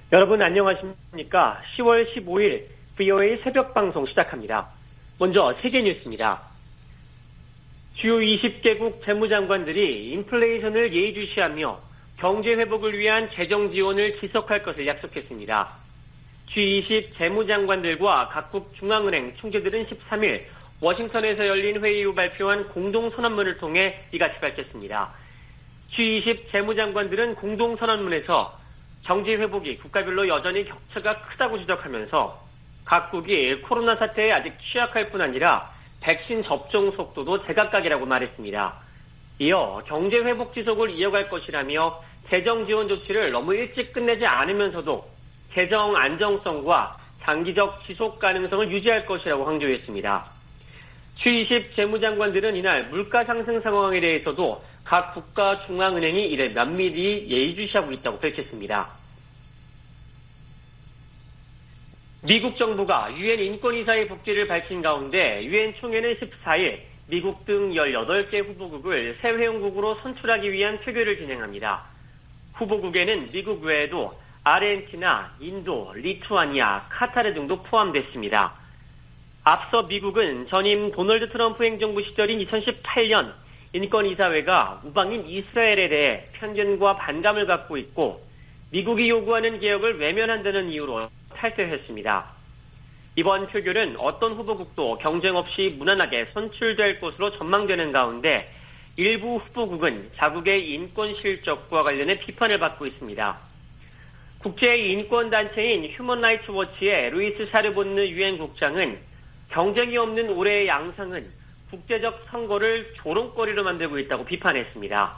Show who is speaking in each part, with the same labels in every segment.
Speaker 1: 여러분 안녕하십니까? 10월 15일 VOA 새벽 방송 시작합니다. 먼저 세계 뉴스입니다. 주요 20개국 재무장관들이 인플레이션을 예의주시하며 경제 회복을 위한 재정 지원을 지속할 것을 약속했습니다. G20 재무장관들과 각국 중앙은행 총재들은 13일 워싱턴에서 열린 회의 후 발표한 공동선언문을 통해 이같이 밝혔습니다. G20 재무장관들은 공동선언문에서 경제 회복이 국가별로 여전히 격차가 크다고 지적하면서 각국이 코로나 사태에 아직 취약할 뿐 아니라 백신 접종 속도도 제각각이라고 말했습니다. 이어 경제 회복 지속을 이어갈 것이라며 재정 지원 조치를 너무 일찍 끝내지 않으면서도 재정 안정성과 장기적 지속 가능성을 유지할 것이라고 강조했습니다. G20 재무장관들은 이날 물가 상승 상황에 대해서도 각 국가 중앙은행이 이를 면밀히 예의주시하고 있다고 밝혔습니다. 미국 정부가 유엔 인권이사의 복귀를 밝힌 가운데 유엔 총회는 14일 미국 등 18개 후보국을 새 회원국으로 선출하기 위한 표결을 진행합니다. 후보국에는 미국 외에도 아르헨티나, 인도, 리투아니아, 카타르 등도 포함됐습니다. 앞서 미국은 전임 도널드 트럼프 행정부 시절인 2018년 인권이사회가 우방인 이스라엘에 대해 편견과 반감을 갖고 있고 미국이 요구하는 개혁을 외면한다는 이유로 탈퇴했습니다. 이번 표결은 어떤 후보국도 경쟁 없이 무난하게 선출될 것으로 전망되는 가운데 일부 후보국은 자국의 인권 실적과 관련해 비판을 받고 있습니다. 국제인권단체인 휴먼 라이츠 워치의 루이스 샤르본느 유엔 국장은 경쟁이 없는 올해의 양상은 국제적 선거를 조롱거리로 만들고 있다고 비판했습니다.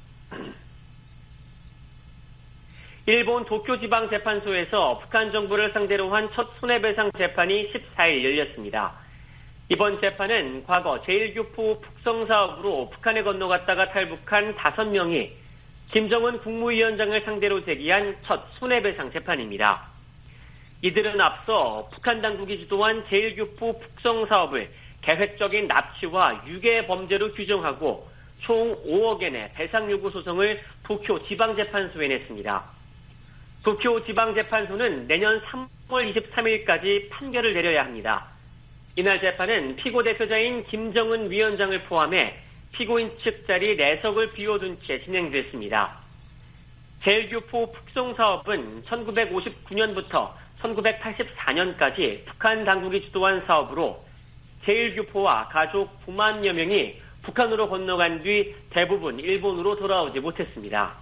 Speaker 1: 일본 도쿄지방재판소에서 북한 정부를 상대로 한 첫 손해배상 재판이 14일 열렸습니다. 이번 재판은 과거 제1교포 북성사업으로 북한에 건너갔다가 탈북한 5명이 김정은 국무위원장을 상대로 제기한 첫 손해배상 재판입니다. 이들은 앞서 북한 당국이 주도한 제1교포 북성사업을 계획적인 납치와 유괴 범죄로 규정하고 총 5억엔의 배상 요구 소송을 도쿄 지방재판소에 냈습니다. 도쿄 지방재판소는 내년 3월 23일까지 판결을 내려야 합니다. 이날 재판은 피고 대표자인 김정은 위원장을 포함해 피고인 측 자리 4석을 비워둔 채 진행됐습니다. 제1교포 북송사업은 1959년부터 1984년까지 북한 당국이 주도한 사업으로 제1교포와 가족 9만여 명이 북한으로 건너간 뒤 대부분 일본으로 돌아오지 못했습니다.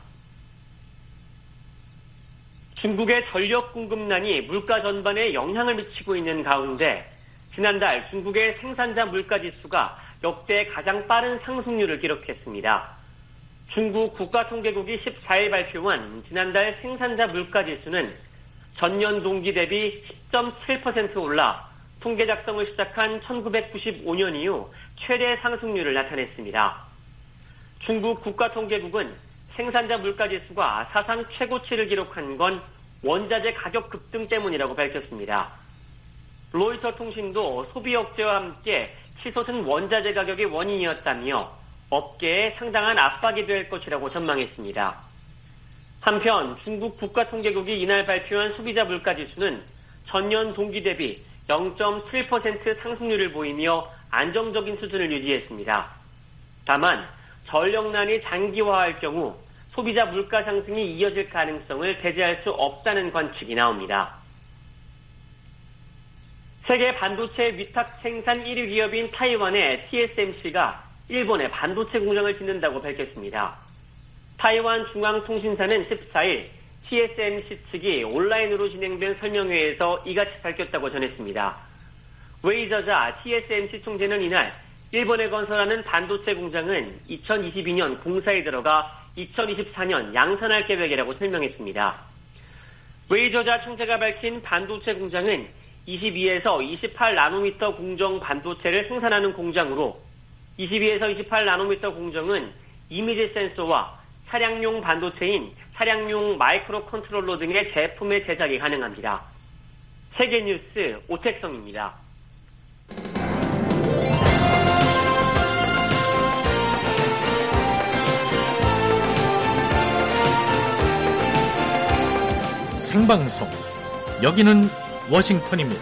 Speaker 1: 중국의 전력 공급난이 물가 전반에 영향을 미치고 있는 가운데 지난달 중국의 생산자 물가지수가 역대 가장 빠른 상승률을 기록했습니다. 중국 국가통계국이 14일 발표한 지난달 생산자 물가지수는 전년 동기 대비 10.7% 올라 통계 작성을 시작한 1995년 이후 최대 상승률을 나타냈습니다. 중국 국가통계국은 생산자 물가지수가 사상 최고치를 기록한 건 원자재 가격 급등 때문이라고 밝혔습니다. 로이터 통신도 소비 억제와 함께 치솟은 원자재 가격이 원인이었다며 업계에 상당한 압박이 될 것이라고 전망했습니다. 한편 중국 국가통계국이 이날 발표한 소비자 물가지수는 전년 동기 대비 0.7% 상승률을 보이며 안정적인 수준을 유지했습니다. 다만 전력난이 장기화할 경우 소비자 물가 상승이 이어질 가능성을 배제할 수 없다는 관측이 나옵니다. 세계 반도체 위탁 생산 1위 기업인 타이완의 TSMC가 일본에 반도체 공장을 짓는다고 밝혔습니다. 타이완 중앙통신사는 14일 TSMC 측이 온라인으로 진행된 설명회에서 이같이 밝혔다고 전했습니다. 웨이 저자 TSMC 총재는 이날 일본에 건설하는 반도체 공장은 2022년 공사에 들어가 2024년 양산할 계획이라고 설명했습니다. 웨이 저자 총재가 밝힌 반도체 공장은 22에서 28나노미터 공정 반도체를 생산하는 공장으로 22에서 28나노미터 공정은 이미지 센서와 차량용 반도체인 차량용 마이크로 컨트롤러 등의 제품의 제작이 가능합니다. 세계뉴스 오택성입니다.
Speaker 2: 생방송. 여기는 워싱턴입니다.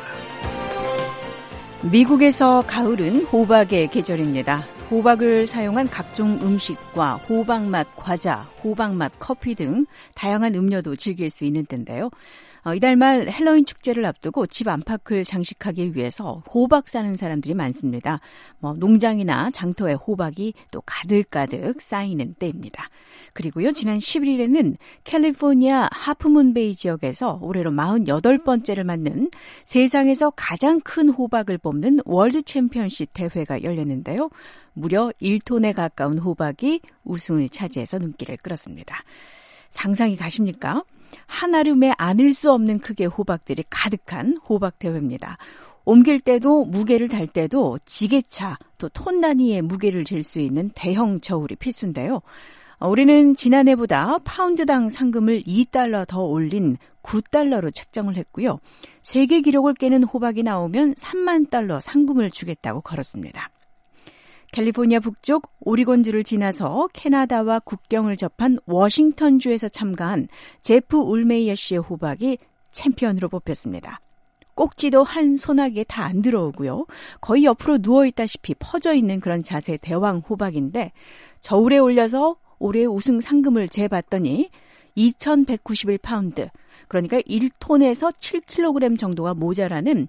Speaker 3: 미국에서 가을은 호박의 계절입니다. 호박을 사용한 각종 음식과 호박맛 과자, 호박맛 커피 등 다양한 음료도 즐길 수 있는 때인데요. 이달 말 헬로윈 축제를 앞두고 집 안팎을 장식하기 위해서 호박 사는 사람들이 많습니다. 농장이나 장터에 호박이 또 가득가득 쌓이는 때입니다. 그리고요, 지난 11일에는 캘리포니아 하프문베이 지역에서 올해로 48번째를 맞는 세상에서 가장 큰 호박을 뽑는 월드 챔피언십 대회가 열렸는데요. 무려 1톤에 가까운 호박이 우승을 차지해서 눈길을 끌었습니다. 상상이 가십니까? 한아름에 안을 수 없는 크기의 호박들이 가득한 호박 대회입니다. 옮길 때도 무게를 달 때도 지게차 또 톤 단위의 무게를 잴 수 있는 대형 저울이 필수인데요. 올해는 지난해보다 파운드당 상금을 $2 더 올린 $9로 책정을 했고요. 세계 기록을 깨는 호박이 나오면 $30,000 상금을 주겠다고 걸었습니다. 캘리포니아 북쪽 오리곤주를 지나서 캐나다와 국경을 접한 워싱턴주에서 참가한 제프 울메이어 씨의 호박이 챔피언으로 뽑혔습니다. 꼭지도 한 소나기에 다 안 들어오고요. 거의 옆으로 누워있다시피 퍼져있는 그런 자세의 대왕 호박인데 저울에 올려서 올해 우승 상금을 재봤더니 2,191파운드, 그러니까 1톤에서 7kg 정도가 모자라는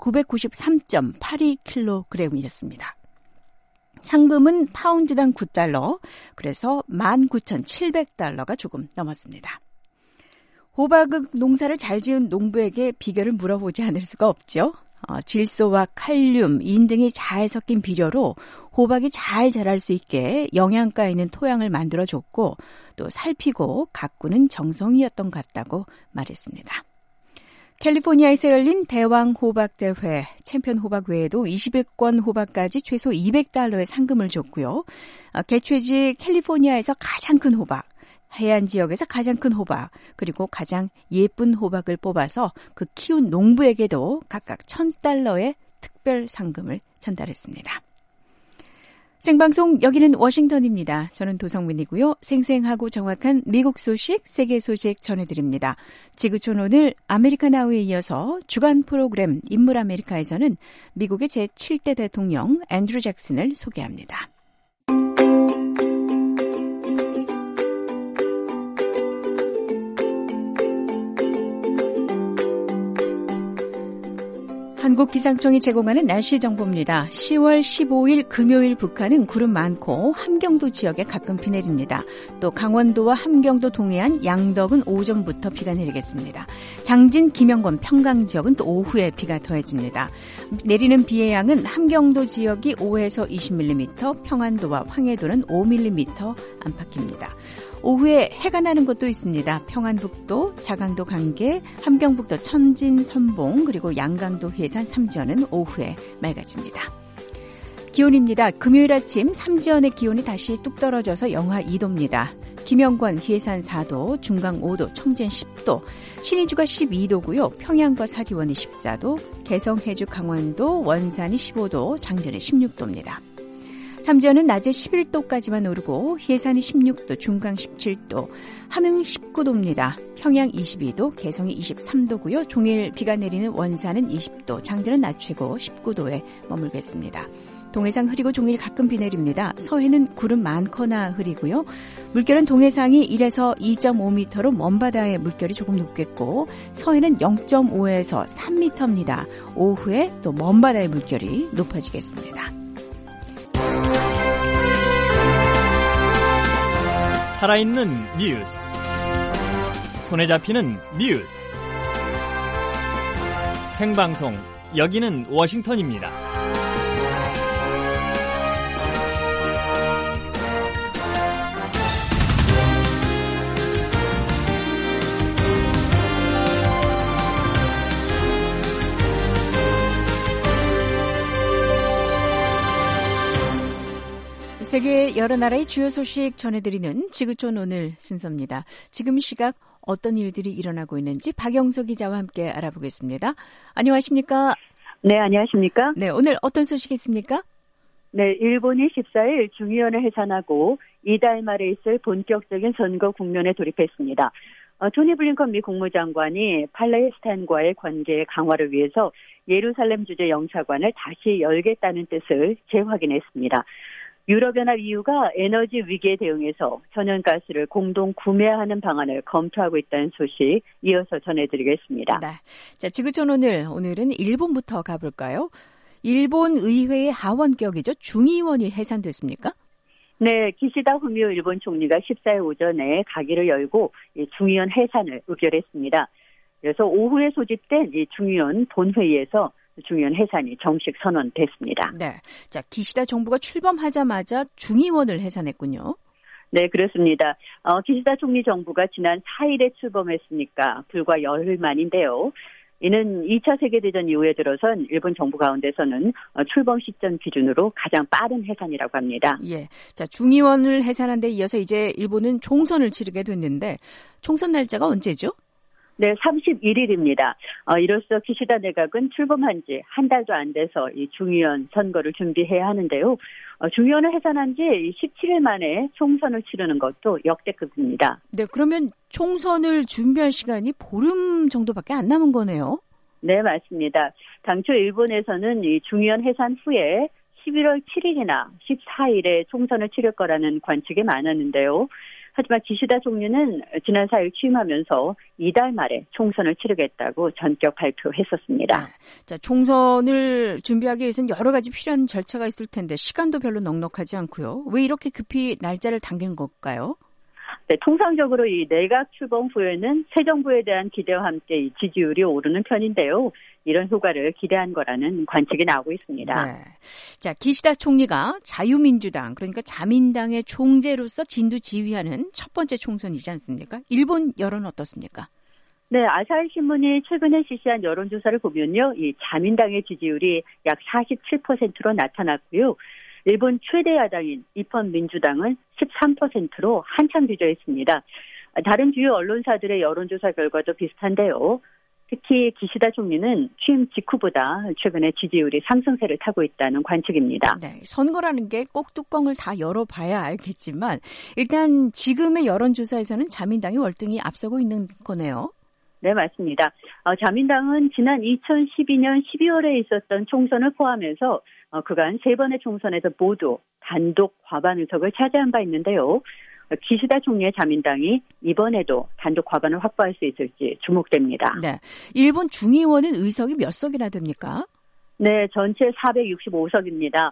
Speaker 3: 993.82kg이었습니다. 상금은 파운드당 $9, 그래서 $19,700가 조금 넘었습니다. 호박 농사를 잘 지은 농부에게 비결을 물어보지 않을 수가 없죠. 질소와 칼륨, 인 등이 잘 섞인 비료로 호박이 잘 자랄 수 있게 영양가 있는 토양을 만들어줬고 또 살피고 가꾸는 정성이었던 것 같다고 말했습니다. 캘리포니아에서 열린 대왕 호박 대회, 챔피언 호박 외에도 20권 호박까지 최소 $200의 상금을 줬고요. 개최지 캘리포니아에서 가장 큰 호박, 해안 지역에서 가장 큰 호박, 그리고 가장 예쁜 호박을 뽑아서 그 키운 농부에게도 각각 $1,000의 특별 상금을 전달했습니다. 생방송 여기는 워싱턴입니다. 저는 도성민이고요. 생생하고 정확한 미국 소식, 세계 소식 전해드립니다. 지구촌 오늘 아메리카 나우에 이어서 주간 프로그램 인물 아메리카에서는 미국의 제7대 대통령 앤드루 잭슨을 소개합니다. 한국기상청이 제공하는 날씨 정보입니다. 10월 15일 금요일 북한은 구름 많고 함경도 지역에 가끔 비 내립니다. 또 강원도와 함경도 동해안 양덕은 오전부터 비가 내리겠습니다. 장진, 김영권, 평강 지역은 또 오후에 비가 더해집니다. 내리는 비의 양은 함경도 지역이 5에서 20mm, 평안도와 황해도는 5mm 안팎입니다. 오후에 해가 나는 곳도 있습니다. 평안북도, 자강도 강계, 함경북도 천진, 선봉, 그리고 양강도 해산, 삼지연은 오후에 맑아집니다. 기온입니다. 금요일 아침 삼지연의 기온이 다시 뚝 떨어져서 영하 2도입니다. 김영권, 해산 4도, 중강 5도, 청진 10도, 신의주가 12도고요. 평양과 사리원이 14도, 개성, 해주, 강원도, 원산이 15도, 장전이 16도입니다. 삼지연은 낮에 11도까지만 오르고 해산이 16도, 중강 17도, 함흥 19도입니다. 평양 22도, 개성이 23도고요. 종일 비가 내리는 원산은 20도, 장전은 낮 최고 19도에 머물겠습니다. 동해상 흐리고 종일 가끔 비 내립니다. 서해는 구름 많거나 흐리고요. 물결은 동해상이 1에서 2.5m로 먼바다의 물결이 조금 높겠고 서해는 0.5에서 3m입니다. 오후에 또 먼바다의 물결이 높아지겠습니다.
Speaker 4: 살아있는 뉴스, 손에 잡히는 뉴스, 생방송 여기는 워싱턴입니다.
Speaker 3: 세계 여러 나라의 주요 소식 전해드리는 지구촌 오늘 순서입니다. 지금 시각 어떤 일들이 일어나고 있는지 박영석 기자와 함께 알아보겠습니다. 안녕하십니까?
Speaker 5: 네, 안녕하십니까?
Speaker 3: 네, 오늘 어떤 소식이 있습니까?
Speaker 5: 네, 일본이 14일 중의원을 해산하고 이달 말에 있을 본격적인 선거 국면에 돌입했습니다. 토니 블링컨 미 국무장관이 팔레스타인과의 관계 강화를 위해서 예루살렘 주재 영사관을 다시 열겠다는 뜻을 재확인했습니다. 유럽연합 EU가 에너지 위기에 대응해서 천연가스를 공동 구매하는 방안을 검토하고 있다는 소식 이어서 전해드리겠습니다.
Speaker 3: 네. 자, 지구촌 오늘은 일본부터 가볼까요? 일본 의회의 하원격이죠. 중의원이 해산됐습니까?
Speaker 5: 네, 기시다 후미오 일본 총리가 14일 오전에 가기를 열고 중의원 해산을 의결했습니다. 그래서 오후에 소집된 이 중의원 본회의에서 중의원 해산이 정식 선언됐습니다.
Speaker 3: 네, 자 기시다 정부가 출범하자마자 중의원을 해산했군요.
Speaker 5: 네, 그렇습니다. 기시다 총리 정부가 지난 4일에 출범했으니까 불과 열흘 만인데요. 이는 2차 세계대전 이후에 들어선 일본 정부 가운데서는 출범 시점 기준으로 가장 빠른 해산이라고 합니다.
Speaker 3: 예. 자, 중의원을 해산한 데 이어서 이제 일본은 총선을 치르게 됐는데 총선 날짜가 언제죠?
Speaker 5: 네, 31일입니다. 이로써 기시다 내각은 출범한 지 한 달도 안 돼서 이 중의원 선거를 준비해야 하는데요. 중의원을 해산한 지 17일 만에 총선을 치르는 것도 역대급입니다.
Speaker 3: 네, 그러면 총선을 준비할 시간이 보름 정도밖에 안 남은 거네요.
Speaker 5: 네, 맞습니다. 당초 일본에서는 이 중의원 해산 후에 11월 7일이나 14일에 총선을 치를 거라는 관측이 많았는데요. 하지만 기시다 총리는 지난 4일 취임하면서 이달 말에 총선을 치르겠다고 전격 발표했었습니다.
Speaker 3: 네. 자, 총선을 준비하기 위해서는 여러 가지 필요한 절차가 있을 텐데 시간도 별로 넉넉하지 않고요. 왜 이렇게 급히 날짜를 당긴 걸까요?
Speaker 5: 네, 통상적으로 이 내각 출범 후에는 새 정부에 대한 기대와 함께 이 지지율이 오르는 편인데요. 이런 효과를 기대한 거라는 관측이 나오고 있습니다.
Speaker 3: 네. 자, 기시다 총리가 자유민주당, 그러니까 자민당의 총재로서 진두지휘하는 첫 번째 총선이지 않습니까? 일본 여론은 어떻습니까?
Speaker 5: 네, 아사히 신문이 최근에 실시한 여론조사를 보면요. 이 자민당의 지지율이 약 47%로 나타났고요. 일본 최대 야당인 입헌 민주당은 13%로 한참 뒤져 있습니다. 다른 주요 언론사들의 여론조사 결과도 비슷한데요. 특히 기시다 총리는 취임 직후보다 최근에 지지율이 상승세를 타고 있다는 관측입니다.
Speaker 3: 네, 선거라는 게 꼭 뚜껑을 다 열어봐야 알겠지만 일단 지금의 여론조사에서는 자민당이 월등히 앞서고 있는 거네요.
Speaker 5: 네, 맞습니다. 자민당은 지난 2012년 12월에 있었던 총선을 포함해서 그간 3번의 총선에서 모두 단독 과반 의석을 차지한 바 있는데요. 기시다 총리의 자민당이 이번에도 단독 과반을 확보할 수 있을지 주목됩니다.
Speaker 3: 네, 일본 중의원은 의석이 몇 석이나 됩니까?
Speaker 5: 네, 전체 465석입니다.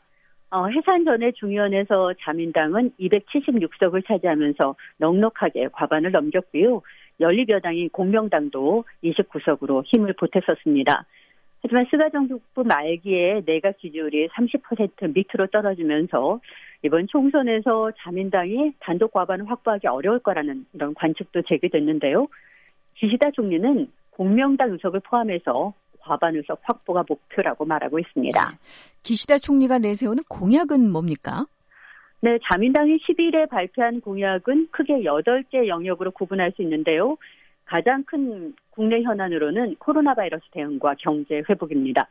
Speaker 5: 해산 전에 중의원에서 자민당은 276석을 차지하면서 넉넉하게 과반을 넘겼고요. 연립여당인 공명당도 29석으로 힘을 보탰었습니다. 하지만 스가 정부 말기에 내각 지지율이 30% 밑으로 떨어지면서 이번 총선에서 자민당이 단독 과반을 확보하기 어려울 거라는 이런 관측도 제기됐는데요. 기시다 총리는 공명당 의석을 포함해서 과반 의석 확보가 목표라고 말하고 있습니다.
Speaker 3: 네. 기시다 총리가 내세우는 공약은 뭡니까?
Speaker 5: 네, 자민당이 10일에 발표한 공약은 크게 8개 영역으로 구분할 수 있는데요. 가장 큰 국내 현안으로는 코로나 바이러스 대응과 경제 회복입니다.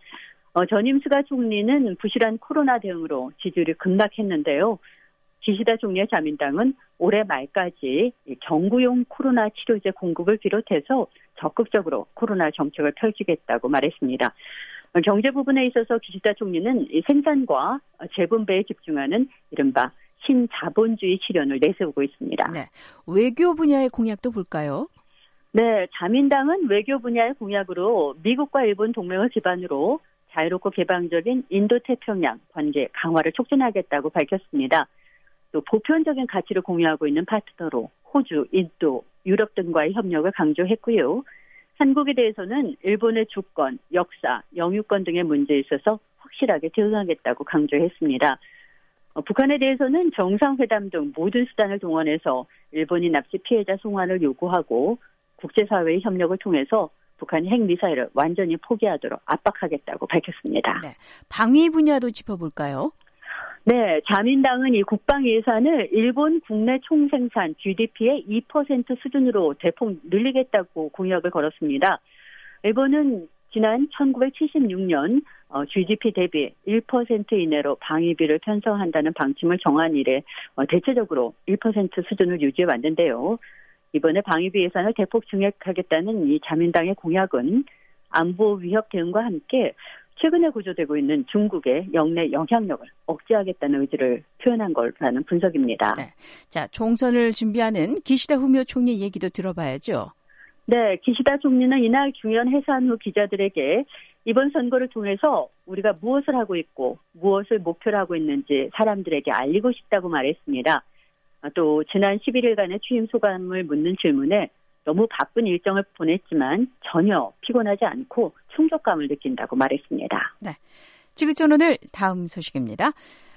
Speaker 5: 전임 스가 총리는 부실한 코로나 대응으로 지지율이 급락했는데요. 기시다 총리의 자민당은 올해 말까지 정부용 코로나 치료제 공급을 비롯해서 적극적으로 코로나 정책을 펼치겠다고 말했습니다. 경제 부분에 있어서 기시다 총리는 생산과 재분배에 집중하는 이른바 신자본주의 실현을 내세우고 있습니다.
Speaker 3: 네, 외교 분야의 공약도 볼까요?
Speaker 5: 네, 자민당은 외교 분야의 공약으로 미국과 일본 동맹을 기반으로 자유롭고 개방적인 인도태평양 관계 강화를 촉진하겠다고 밝혔습니다. 또 보편적인 가치를 공유하고 있는 파트너로 호주, 인도, 유럽 등과의 협력을 강조했고요. 한국에 대해서는 일본의 주권, 역사, 영유권 등의 문제에 있어서 확실하게 대응하겠다고 강조했습니다. 북한에 대해서는 정상회담 등 모든 수단을 동원해서 일본인 납치 피해자 송환을 요구하고 국제사회의 협력을 통해서 북한이 핵미사일을 완전히 포기하도록 압박하겠다고 밝혔습니다.
Speaker 3: 네, 방위 분야도 짚어볼까요?
Speaker 5: 네, 자민당은 이 국방 예산을 일본 국내 총생산 GDP의 2% 수준으로 대폭 늘리겠다고 공약을 걸었습니다. 일본은 지난 1976년 GDP 대비 1% 이내로 방위비를 편성한다는 방침을 정한 이래 대체적으로 1% 수준을 유지해 왔는데요. 이번에 방위비 예산을 대폭 증액하겠다는 이 자민당의 공약은 안보 위협 대응과 함께 최근에 고조되고 있는 중국의 영내 영향력을 억제하겠다는 의지를 표현한 거라는 분석입니다.
Speaker 3: 네. 자, 총선을 준비하는 기시다 후미오 총리 얘기도 들어봐야죠.
Speaker 5: 네, 기시다 총리는 이날 중요한 해산 후 기자들에게 이번 선거를 통해서 우리가 무엇을 하고 있고 무엇을 목표로 하고 있는지 사람들에게 알리고 싶다고 말했습니다. 또 지난 11일간의 취임 소감을 묻는 질문에 너무 바쁜 일정을 보냈지만 전혀 피곤하지 않고 충족감을 느낀다고 말했습니다.
Speaker 3: 네. 지구촌 오늘 다음 소식입니다.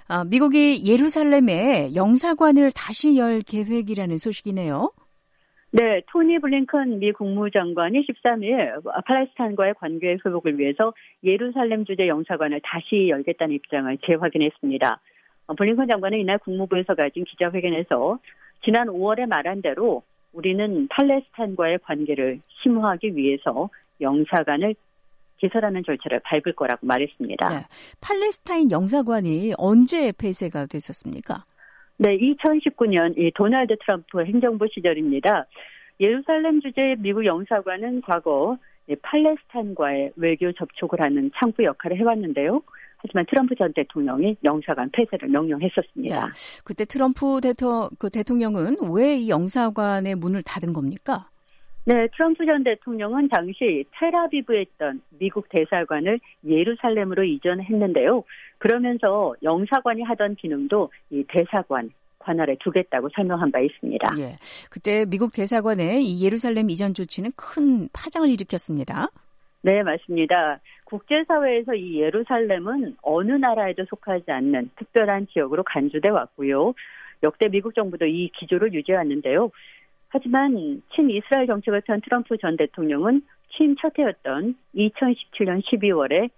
Speaker 3: 미국이 예루살렘에 영사관을 다시 열 계획이라는 소식이네요.
Speaker 5: 네, 토니 블링컨 미 국무장관이 13일 팔레스타인과의 관계 회복을 위해서 예루살렘 주재 영사관을 다시 열겠다는 입장을 재확인했습니다. 블링컨 장관은 이날 국무부에서 가진 기자회견에서 지난 5월에 말한 대로 우리는 팔레스타인과의 관계를 심화하기 위해서 영사관을 개설하는 절차를 밟을 거라고 말했습니다.
Speaker 3: 네, 팔레스타인 영사관이 언제 폐쇄가 됐었습니까?
Speaker 5: 네, 2019년 이 도널드 트럼프 행정부 시절입니다. 예루살렘 주재 미국 영사관은 과거 팔레스타인과의 외교 접촉을 하는 창구 역할을 해왔는데요. 하지만 트럼프 전 대통령이 영사관 폐쇄를 명령했었습니다.
Speaker 3: 네, 그때 트럼프 대통령은 왜 이 영사관의 문을 닫은 겁니까?
Speaker 5: 네, 트럼프 전 대통령은 당시 텔아비브에 있던 미국 대사관을 예루살렘으로 이전했는데요. 그러면서 영사관이 하던 기능도 이 대사관 관할에 두겠다고 설명한 바 있습니다.
Speaker 3: 예, 그때 미국 대사관의 이 예루살렘 이전 조치는 큰 파장을 일으켰습니다.
Speaker 5: 네, 맞습니다. 국제사회에서 이 예루살렘은 어느 나라에도 속하지 않는 특별한 지역으로 간주돼 왔고요. 역대 미국 정부도 이 기조를 유지해왔는데요. 하지만 친이스라엘 정책을 편 트럼프 전 대통령은 취임 첫 해였던 2017년 12월에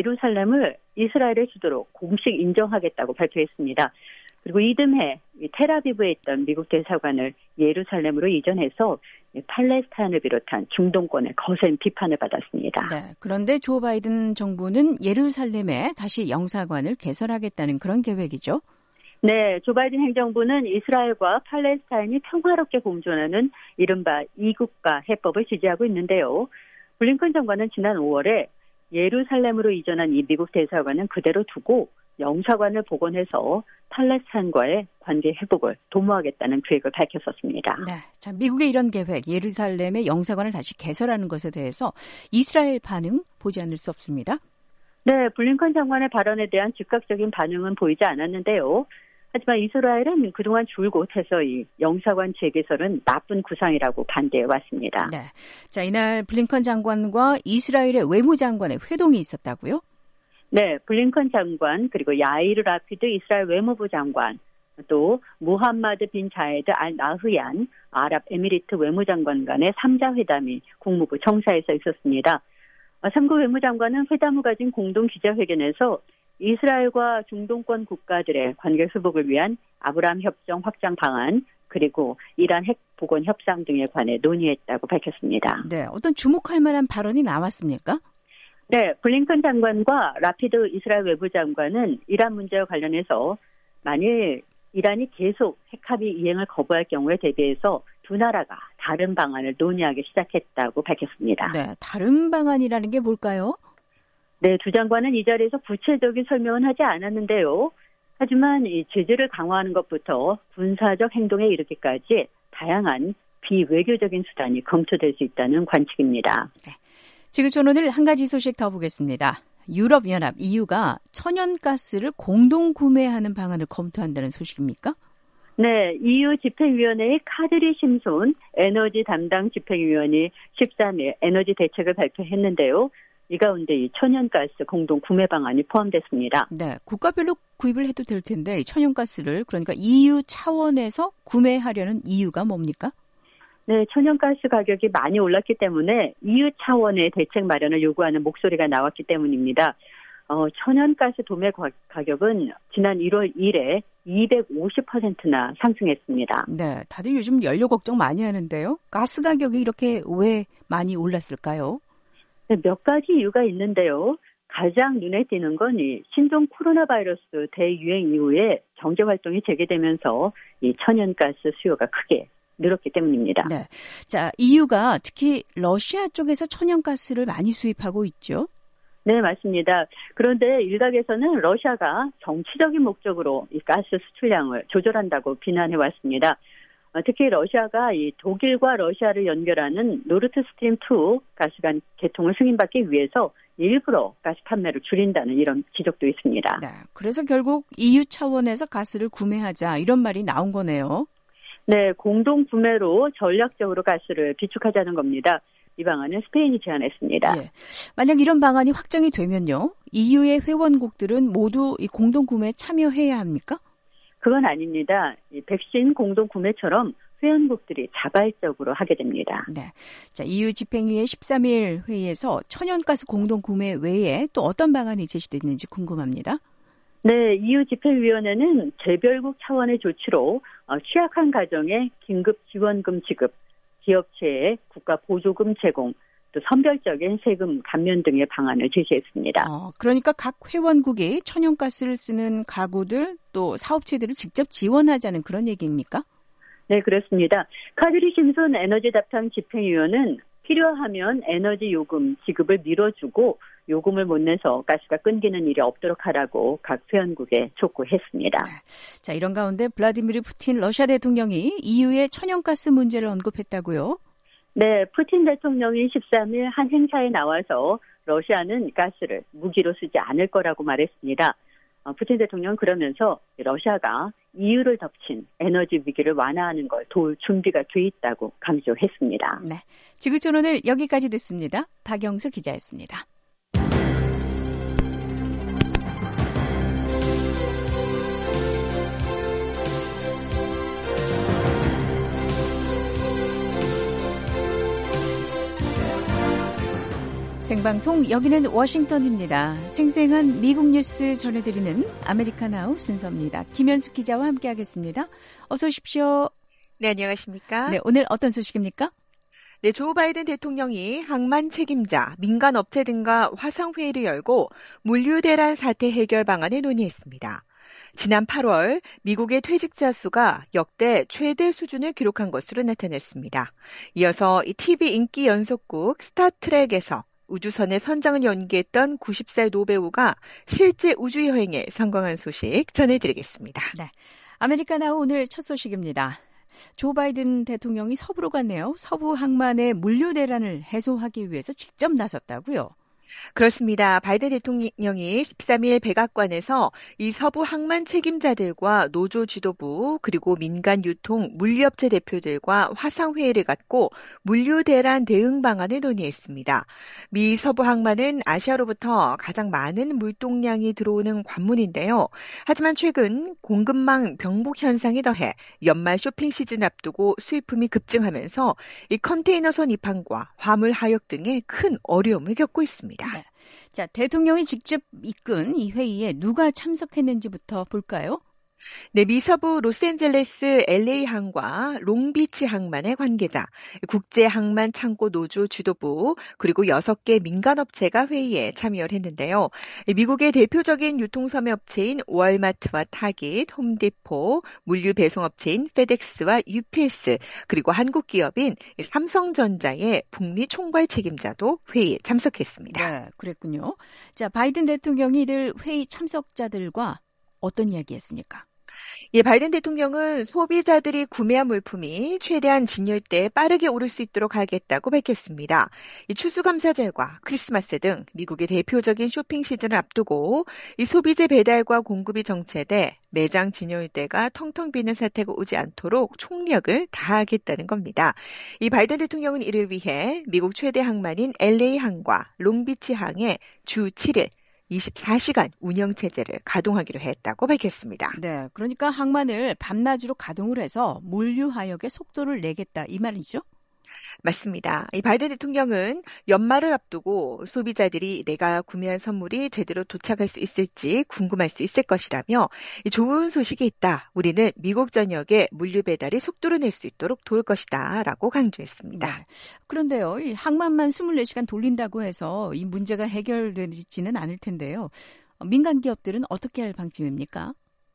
Speaker 5: 예루살렘을 이스라엘의 수도로 공식 인정하겠다고 발표했습니다. 그리고 이듬해 텔아비브에 있던 미국 대사관을 예루살렘으로 이전해서 팔레스타인을 비롯한 중동권의 거센 비판을 받았습니다.
Speaker 3: 네, 그런데 조 바이든 정부는 예루살렘에 다시 영사관을 개설하겠다는 그런 계획이죠.
Speaker 5: 네, 조 바이든 행정부는 이스라엘과 팔레스타인이 평화롭게 공존하는 이른바 이국가 해법을 지지하고 있는데요. 블링컨 장관은 지난 5월에 예루살렘으로 이전한 이 미국 대사관은 그대로 두고 영사관을 복원해서 팔레스타인과의 관계 회복을 도모하겠다는 계획을 밝혔었습니다.
Speaker 3: 네, 자, 미국의 이런 계획, 예루살렘의 영사관을 다시 개설하는 것에 대해서 이스라엘 반응 보지 않을 수 없습니다.
Speaker 5: 네, 블링컨 장관의 발언에 대한 즉각적인 반응은 보이지 않았는데요. 하지만 이스라엘은 그동안 줄곧 해서 이 영사관 재개설은 나쁜 구상이라고 반대해 왔습니다.
Speaker 3: 네, 자, 이날 블링컨 장관과 이스라엘의 외무장관의 회동이 있었다고요?
Speaker 5: 네, 블링컨 장관 그리고 야이르 라피드 이스라엘 외무부 장관 또 무함마드 빈 자에드 알 나흐얀 아랍에미리트 외무장관 간의 3자 회담이 국무부 청사에서 있었습니다. 3구 외무장관은 회담 후 가진 공동 기자회견에서 이스라엘과 중동권 국가들의 관계 회복을 위한 아브라함 협정 확장 방안 그리고 이란 핵 복원 협상 등에 관해 논의했다고 밝혔습니다.
Speaker 3: 네, 어떤 주목할 만한 발언이 나왔습니까?
Speaker 5: 네, 블링컨 장관과 라피드 이스라엘 외무장관은 이란 문제와 관련해서 만일 이란이 계속 핵합의 이행을 거부할 경우에 대비해서 두 나라가 다른 방안을 논의하기 시작했다고 밝혔습니다.
Speaker 3: 네, 다른 방안이라는 게 뭘까요?
Speaker 5: 네, 두 장관은 이 자리에서 구체적인 설명은 하지 않았는데요. 하지만 이 제재를 강화하는 것부터 군사적 행동에 이르기까지 다양한 비외교적인 수단이 검토될 수 있다는 관측입니다.
Speaker 3: 네. 지구촌 오늘 한 가지 소식 더 보겠습니다. 유럽연합 EU가 천연가스를 공동 구매하는 방안을 검토한다는 소식입니까?
Speaker 5: 네, EU 집행위원회의 카드리 심손 에너지 담당 집행위원이 13일 에너지 대책을 발표했는데요. 이 가운데 이 천연가스 공동 구매 방안이 포함됐습니다.
Speaker 3: 네, 국가별로 구입을 해도 될 텐데 천연가스를 그러니까 EU 차원에서 구매하려는 이유가 뭡니까?
Speaker 5: 네, 천연가스 가격이 많이 올랐기 때문에 EU 차원의 대책 마련을 요구하는 목소리가 나왔기 때문입니다. 천연가스 도매 가격은 지난 1월 1일에 250%나 상승했습니다.
Speaker 3: 네, 다들 요즘 연료 걱정 많이 하는데요. 가스 가격이 이렇게 왜 많이 올랐을까요?
Speaker 5: 네, 몇 가지 이유가 있는데요. 가장 눈에 띄는 건 이 신종 코로나 바이러스 대유행 이후에 경제 활동이 재개되면서 이 천연가스 수요가 크게 늘었기 때문입니다.
Speaker 3: 네. 자, EU가 특히 러시아 쪽에서 천연가스를 많이 수입하고 있죠.
Speaker 5: 네, 맞습니다. 그런데 일각에서는 러시아가 정치적인 목적으로 이 가스 수출량을 조절한다고 비난해 왔습니다. 특히 러시아가 이 독일과 러시아를 연결하는 노르트스트림 2 가스관 개통을 승인받기 위해서 일부러 가스 판매를 줄인다는 이런 지적도 있습니다.
Speaker 3: 네. 그래서 결국 EU 차원에서 가스를 구매하자 이런 말이 나온 거네요.
Speaker 5: 네, 공동 구매로 전략적으로 가스를 비축하자는 겁니다. 이 방안은 스페인이 제안했습니다.
Speaker 3: 예. 만약 이런 방안이 확정이 되면요, EU의 회원국들은 모두 이 공동 구매에 참여해야 합니까?
Speaker 5: 그건 아닙니다. 이 백신 공동 구매처럼 회원국들이 자발적으로 하게 됩니다.
Speaker 3: 네. 자, EU 집행위의 13일 회의에서 천연가스 공동 구매 외에 또 어떤 방안이 제시됐는지 궁금합니다.
Speaker 5: 네, EU 집행위원회는 개별국 차원의 조치로 취약한 가정에 긴급 지원금 지급, 기업체에 국가 보조금 제공, 또 선별적인 세금 감면 등의 방안을 제시했습니다.
Speaker 3: 그러니까 각 회원국이 천연가스를 쓰는 가구들 또 사업체들을 직접 지원하자는 그런 얘기입니까?
Speaker 5: 네, 그렇습니다. 카드리 심슨 에너지 답당 집행위원은 필요하면 에너지 요금 지급을 미뤄주고 요금을 못 내서 가스가 끊기는 일이 없도록 하라고 각 회원국에 촉구했습니다.
Speaker 3: 자, 이런 가운데 블라디미르 푸틴 러시아 대통령이 EU의 천연가스 문제를 언급했다고요?
Speaker 5: 네, 푸틴 대통령이 13일 한 행사에 나와서 러시아는 가스를 무기로 쓰지 않을 거라고 말했습니다. 푸틴 대통령은 그러면서 러시아가 EU를 덮친 에너지 위기를 완화하는 걸 도울 준비가 돼 있다고 강조했습니다.
Speaker 3: 네, 지구촌 오늘 여기까지 듣습니다. 박영수 기자였습니다. 생방송 여기는 워싱턴입니다. 생생한 미국 뉴스 전해드리는 아메리카나우 순서입니다. 김현숙 기자와 함께하겠습니다. 어서 오십시오.
Speaker 6: 네, 안녕하십니까?
Speaker 3: 네, 오늘 어떤 소식입니까?
Speaker 6: 네, 조 바이든 대통령이 항만 책임자, 민간 업체 등과 화상회의를 열고 물류 대란 사태 해결 방안을 논의했습니다. 지난 8월 미국의 퇴직자 수가 역대 최대 수준을 기록한 것으로 나타났습니다. 이어서 이 TV 인기 연속극 스타트rek에서 우주선의 선장을 연기했던 90살 노배우가 실제 우주여행에 성공한 소식 전해드리겠습니다.
Speaker 3: 네, 아메리카나우 오늘 첫 소식입니다. 조 바이든 대통령이 서부로 갔네요. 서부 항만의 물류 대란을 해소하기 위해서 직접 나섰다고요?
Speaker 6: 그렇습니다. 바이든 대통령이 13일 백악관에서 이 서부 항만 책임자들과 노조 지도부 그리고 민간 유통 물류업체 대표들과 화상회의를 갖고 물류 대란 대응 방안을 논의했습니다. 미 서부 항만은 아시아로부터 가장 많은 물동량이 들어오는 관문인데요. 하지만 최근 공급망 병복 현상이 더해 연말 쇼핑 시즌을 앞두고 수입품이 급증하면서 이 컨테이너선 입항과 화물 하역 등의 큰 어려움을 겪고 있습니다.
Speaker 3: 네. 자, 대통령이 직접 이끈 이 회의에 누가 참석했는지부터 볼까요?
Speaker 6: 네, 미서부 로스앤젤레스 LA 항과 롱비치 항만의 관계자, 국제항만 창고 노조 지도부, 그리고 6개 민간업체가 회의에 참여를 했는데요. 미국의 대표적인 유통섬유 업체인 월마트와 타깃, 홈디포, 물류 배송업체인 페덱스와 UPS, 그리고 한국 기업인 삼성전자의 북미 총괄 책임자도 회의에 참석했습니다.
Speaker 3: 네, 그랬군요. 자, 바이든 대통령이 이들 회의 참석자들과 어떤 이야기했습니까?
Speaker 6: 예, 바이든 대통령은 소비자들이 구매한 물품이 최대한 진열대에 빠르게 오를 수 있도록 하겠다고 밝혔습니다. 이 추수감사절과 크리스마스 등 미국의 대표적인 쇼핑 시즌을 앞두고 이 소비재 배달과 공급이 정체돼 매장 진열대가 텅텅 비는 사태가 오지 않도록 총력을 다하겠다는 겁니다. 이 바이든 대통령은 이를 위해 미국 최대 항만인 LA 항과 롱비치 항에 주 7일 24시간 운영체제를 가동하기로 했다고 밝혔습니다.
Speaker 3: 네, 그러니까 항만을 밤낮으로 가동을 해서 물류하역의 속도를 내겠다 이 말이죠?
Speaker 6: 맞습니다. 이 바이든 대통령은 연말을 앞두고 소비자들이 내가 구매한 선물이 제대로 도착할 수 있을지 궁금할 수 있을 것이라며 좋은 소식이 있다. 우리는 미국 전역에 물류 배달이 속도를 낼 수 있도록 도울 것이다. 라고 강조했습니다.
Speaker 3: 네. 그런데요, 이 항만만 24시간 돌린다고 해서 이 문제가 해결되지는 않을 텐데요. 민간 기업들은 어떻게 할 방침입니까?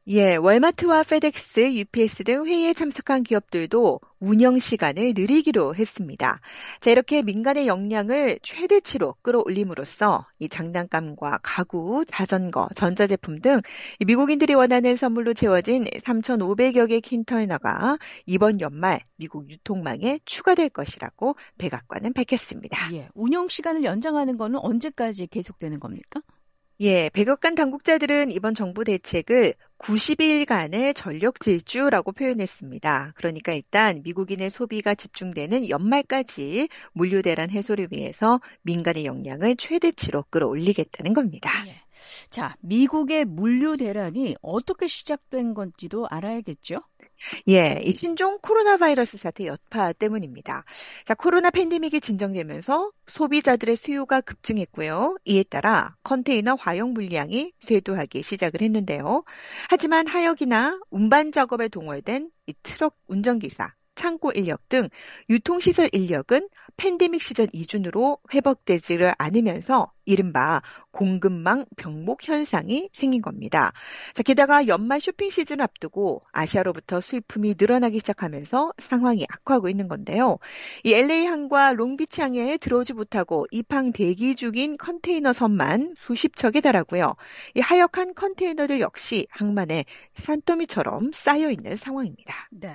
Speaker 6: 예, 월마트와 페덱스, UPS 등 회의에 참석한 기업들도 운영 시간을 늘리기로 했습니다. 자, 이렇게 민간의 역량을 최대치로 끌어올림으로써 이 장난감과 가구, 자전거, 전자제품 등 미국인들이 원하는 선물로 채워진 3,500여 개 컨테이너가 이번 연말 미국 유통망에 추가될 것이라고 백악관은 밝혔습니다.
Speaker 3: 예, 운영 시간을 연장하는 거는 언제까지 계속되는 겁니까?
Speaker 6: 예, 백악관 당국자들은 이번 정부 대책을 90일간의 전력 질주라고 표현했습니다. 그러니까 일단 미국인의 소비가 집중되는 연말까지 물류 대란 해소를 위해서 민간의 역량을 최대치로 끌어올리겠다는 겁니다.
Speaker 3: 예. 자, 미국의 물류 대란이 어떻게 시작된 건지도 알아야겠죠?
Speaker 6: 예, 이 신종 코로나 바이러스 사태 여파 때문입니다. 자, 코로나 팬데믹이 진정되면서 소비자들의 수요가 급증했고요. 이에 따라 컨테이너 화형 물량이 쇄도하기 시작을 했는데요. 하지만 하역이나 운반 작업에 동원된 이 트럭 운전기사, 창고 인력 등 유통시설 인력은 팬데믹 시전 이준으로 회복되지를 않으면서 이른바 공급망 병목 현상이 생긴 겁니다. 자, 게다가 연말 쇼핑 시즌을 앞두고 아시아로부터 수입품이 늘어나기 시작하면서 상황이 악화하고 있는 건데요. 이 LA항과 롱비치항에 들어오지 못하고 입항 대기 중인 컨테이너 선만 수십 척에 달하고요. 이 하역한 컨테이너들 역시 항만에 산더미처럼 쌓여 있는 상황입니다.
Speaker 3: 네.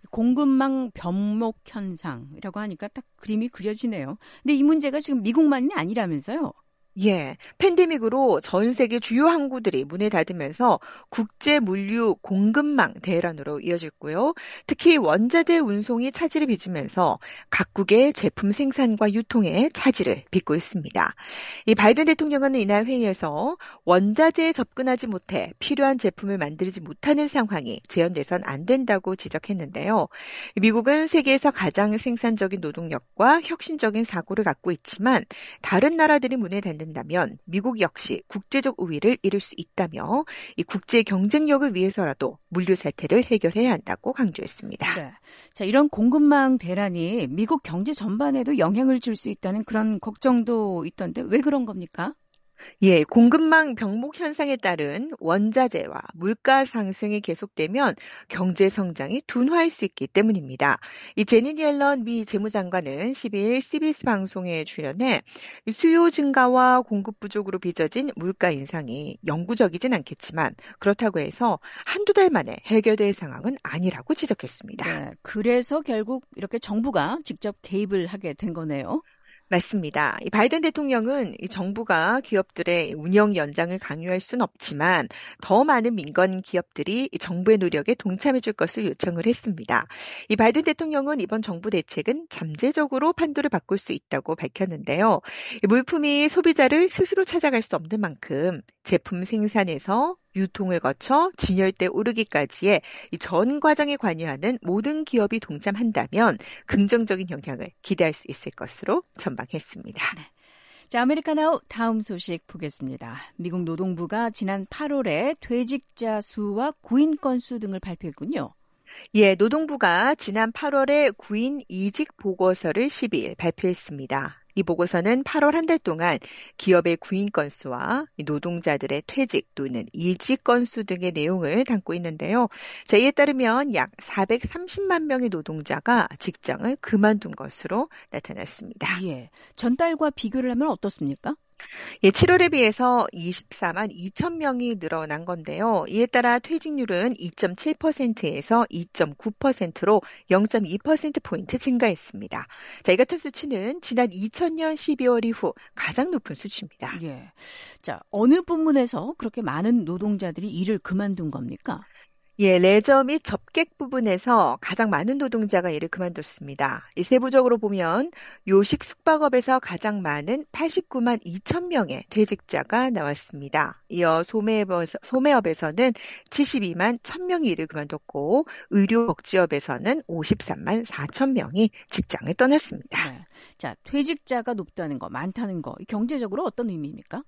Speaker 3: 공급망 병목 현상이라고 하니까 딱 그림이 그려지네요. 근데 이 문제가 지금 미국만이 아니라면서요?
Speaker 6: 예, 팬데믹으로 전 세계 주요 항구들이 문을 닫으면서 국제 물류 공급망 대란으로 이어졌고요. 특히 원자재 운송이 차질을 빚으면서 각국의 제품 생산과 유통에 차질을 빚고 있습니다. 이 바이든 대통령은 이날 회의에서 원자재에 접근하지 못해 필요한 제품을 만들지 못하는 상황이 재현돼선 안 된다고 지적했는데요. 미국은 세계에서 가장 생산적인 노동력과 혁신적인 사고를 갖고 있지만 다른 나라들이 문을 닫는다면 미국 역시 국제적 우위를 이룰 수 있다며 이 국제 경쟁력을 위해서라도 물류 사태를 해결해야 한다고 강조했습니다.
Speaker 3: 네. 자, 이런 공급망 대란이 미국 경제 전반에도 영향을 줄 수 있다는 그런 걱정도 있던데 왜 그런 겁니까?
Speaker 6: 예, 공급망 병목 현상에 따른 원자재와 물가 상승이 계속되면 경제 성장이 둔화할 수 있기 때문입니다. 이 제니 옐런 미 재무장관은 12일 CBS 방송에 출연해 수요 증가와 공급 부족으로 빚어진 물가 인상이 영구적이진 않겠지만 그렇다고 해서 한두 달 만에 해결될 상황은 아니라고 지적했습니다.
Speaker 3: 네, 그래서 결국 이렇게 정부가 직접 개입을 하게 된 거네요.
Speaker 6: 맞습니다. 이 바이든 대통령은 이 정부가 기업들의 운영 연장을 강요할 수는 없지만 더 많은 민간 기업들이 이 정부의 노력에 동참해 줄 것을 요청을 했습니다. 이 바이든 대통령은 이번 정부 대책은 잠재적으로 판도를 바꿀 수 있다고 밝혔는데요. 이 물품이 소비자를 스스로 찾아갈 수 없는 만큼 제품 생산에서 유통을 거쳐 진열대 오르기까지의 이 전 과정에 관여하는 모든 기업이 동참한다면 긍정적인 영향을 기대할 수 있을 것으로 전망했습니다.
Speaker 3: 네. 자, 아메리카노 다음 소식 보겠습니다. 미국 노동부가 지난 8월에 퇴직자 수와 구인 건수 등을 발표했군요.
Speaker 6: 예, 노동부가 지난 8월에 구인 이직 보고서를 12일 발표했습니다. 이 보고서는 8월 한 달 동안 기업의 구인 건수와 노동자들의 퇴직 또는 이직 건수 등의 내용을 담고 있는데요. 자, 이에 따르면 약 430만 명의 노동자가 직장을 그만둔 것으로 나타났습니다.
Speaker 3: 예, 전달과 비교를 하면 어떻습니까?
Speaker 6: 예, 7월에 비해서 24만 2천 명이 늘어난 건데요. 이에 따라 퇴직률은 2.7%에서 2.9%로 0.2%포인트 증가했습니다. 자, 이 같은 수치는 지난 2000년 12월 이후 가장 높은 수치입니다.
Speaker 3: 예. 자, 어느 부문에서 그렇게 많은 노동자들이 일을 그만둔 겁니까?
Speaker 6: 예, 레저 및 접객 부분에서 가장 많은 노동자가 일을 그만뒀습니다. 이 세부적으로 보면 요식 숙박업에서 가장 많은 89만 2천 명의 퇴직자가 나왔습니다. 이어 소매업에서는 72만 1천 명이 일을 그만뒀고 의료복지업에서는 53만 4천 명이 직장을 떠났습니다.
Speaker 3: 네. 자, 퇴직자가 높다는 거, 많다는 거, 경제적으로 어떤 의미입니까?